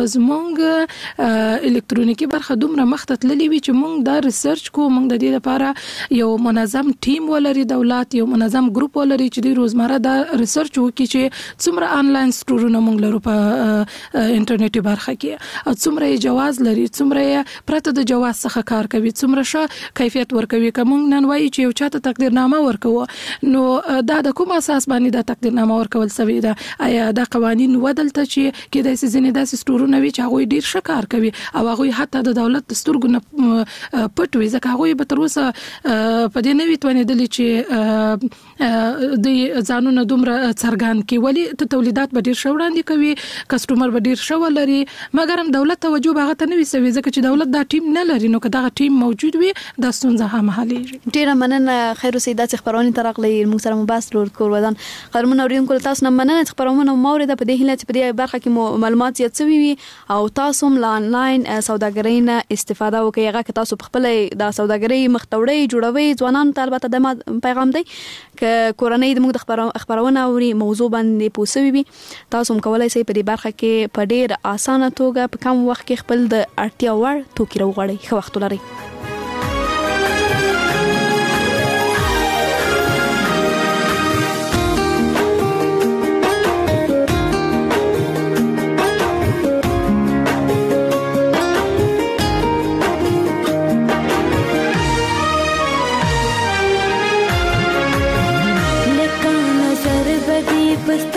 زموږ الکترونیکی برخه دومره مخته تللی وي چې موږ دا ریسرچ کو، موږ د دې لپاره یو منظم ټیم ولري، دولت یو منظم ګروپ ولري چې دوی روزمره دا ریسرچ وکړي چې څومره انلاین سټورونه موږ لرو په انټرنیټي برخه کې او څومره جواز لري، څومره پرته د جواز څخه کار کوي، څومره ښه کیفیت ورکوي. کوم نن وایي چې یو چاته تقدیرنامه ورکوه نو دا د کوم اساس باندې دا تقدیرنامه ورکول سوی ده؟ آیا دا قوانين ودلته چې کې د سيزنې داسې سټورونه وي چې هغه ډیر ښه کار کوي او هغه حتی د دولت دستورګو نه پټ وي ځکه هغه به تر اوسه په دې نه وي توانېدلې چې د ځانونه دومره څرګند کوي. ولی تولیدات به ډیر ښه وړاندې کوي، کسټمر به ډیر ښه ولري، مګر هم دولت توجه هغه ته نه وي سوي ځکه چې دولت دا ټیم نه لري. نو که دا ټیم موجود وي دا ستونزه هم حلېږي. ډیره مننه خیر اوسئ داسې خبرونه ترغلي موږ سره مباحث لور کول ودان قدرمن اوریدونکو تاسو نه مننه چې خبرونه مورید په دې هیله چې په دې برخه کې معلومات زیات شوي وي او تاسو هم آنلاین سوداګرۍ نه استفاده وکړئ. هغه که تاسو په خپل د سوداګرۍ مختوړې جوړوي ځوانان ته البته د پیغام دی ک کورنۍ د موږ د خبرونه اوري موضوع باندې پوسوي وي تاسو هم کولای شئ په دې برخه کې په ډیر اسانه توګه په کم وخت کې خپل د اړتیا وړ توکي راوغواړئ. ښه وخت ولرئ. बस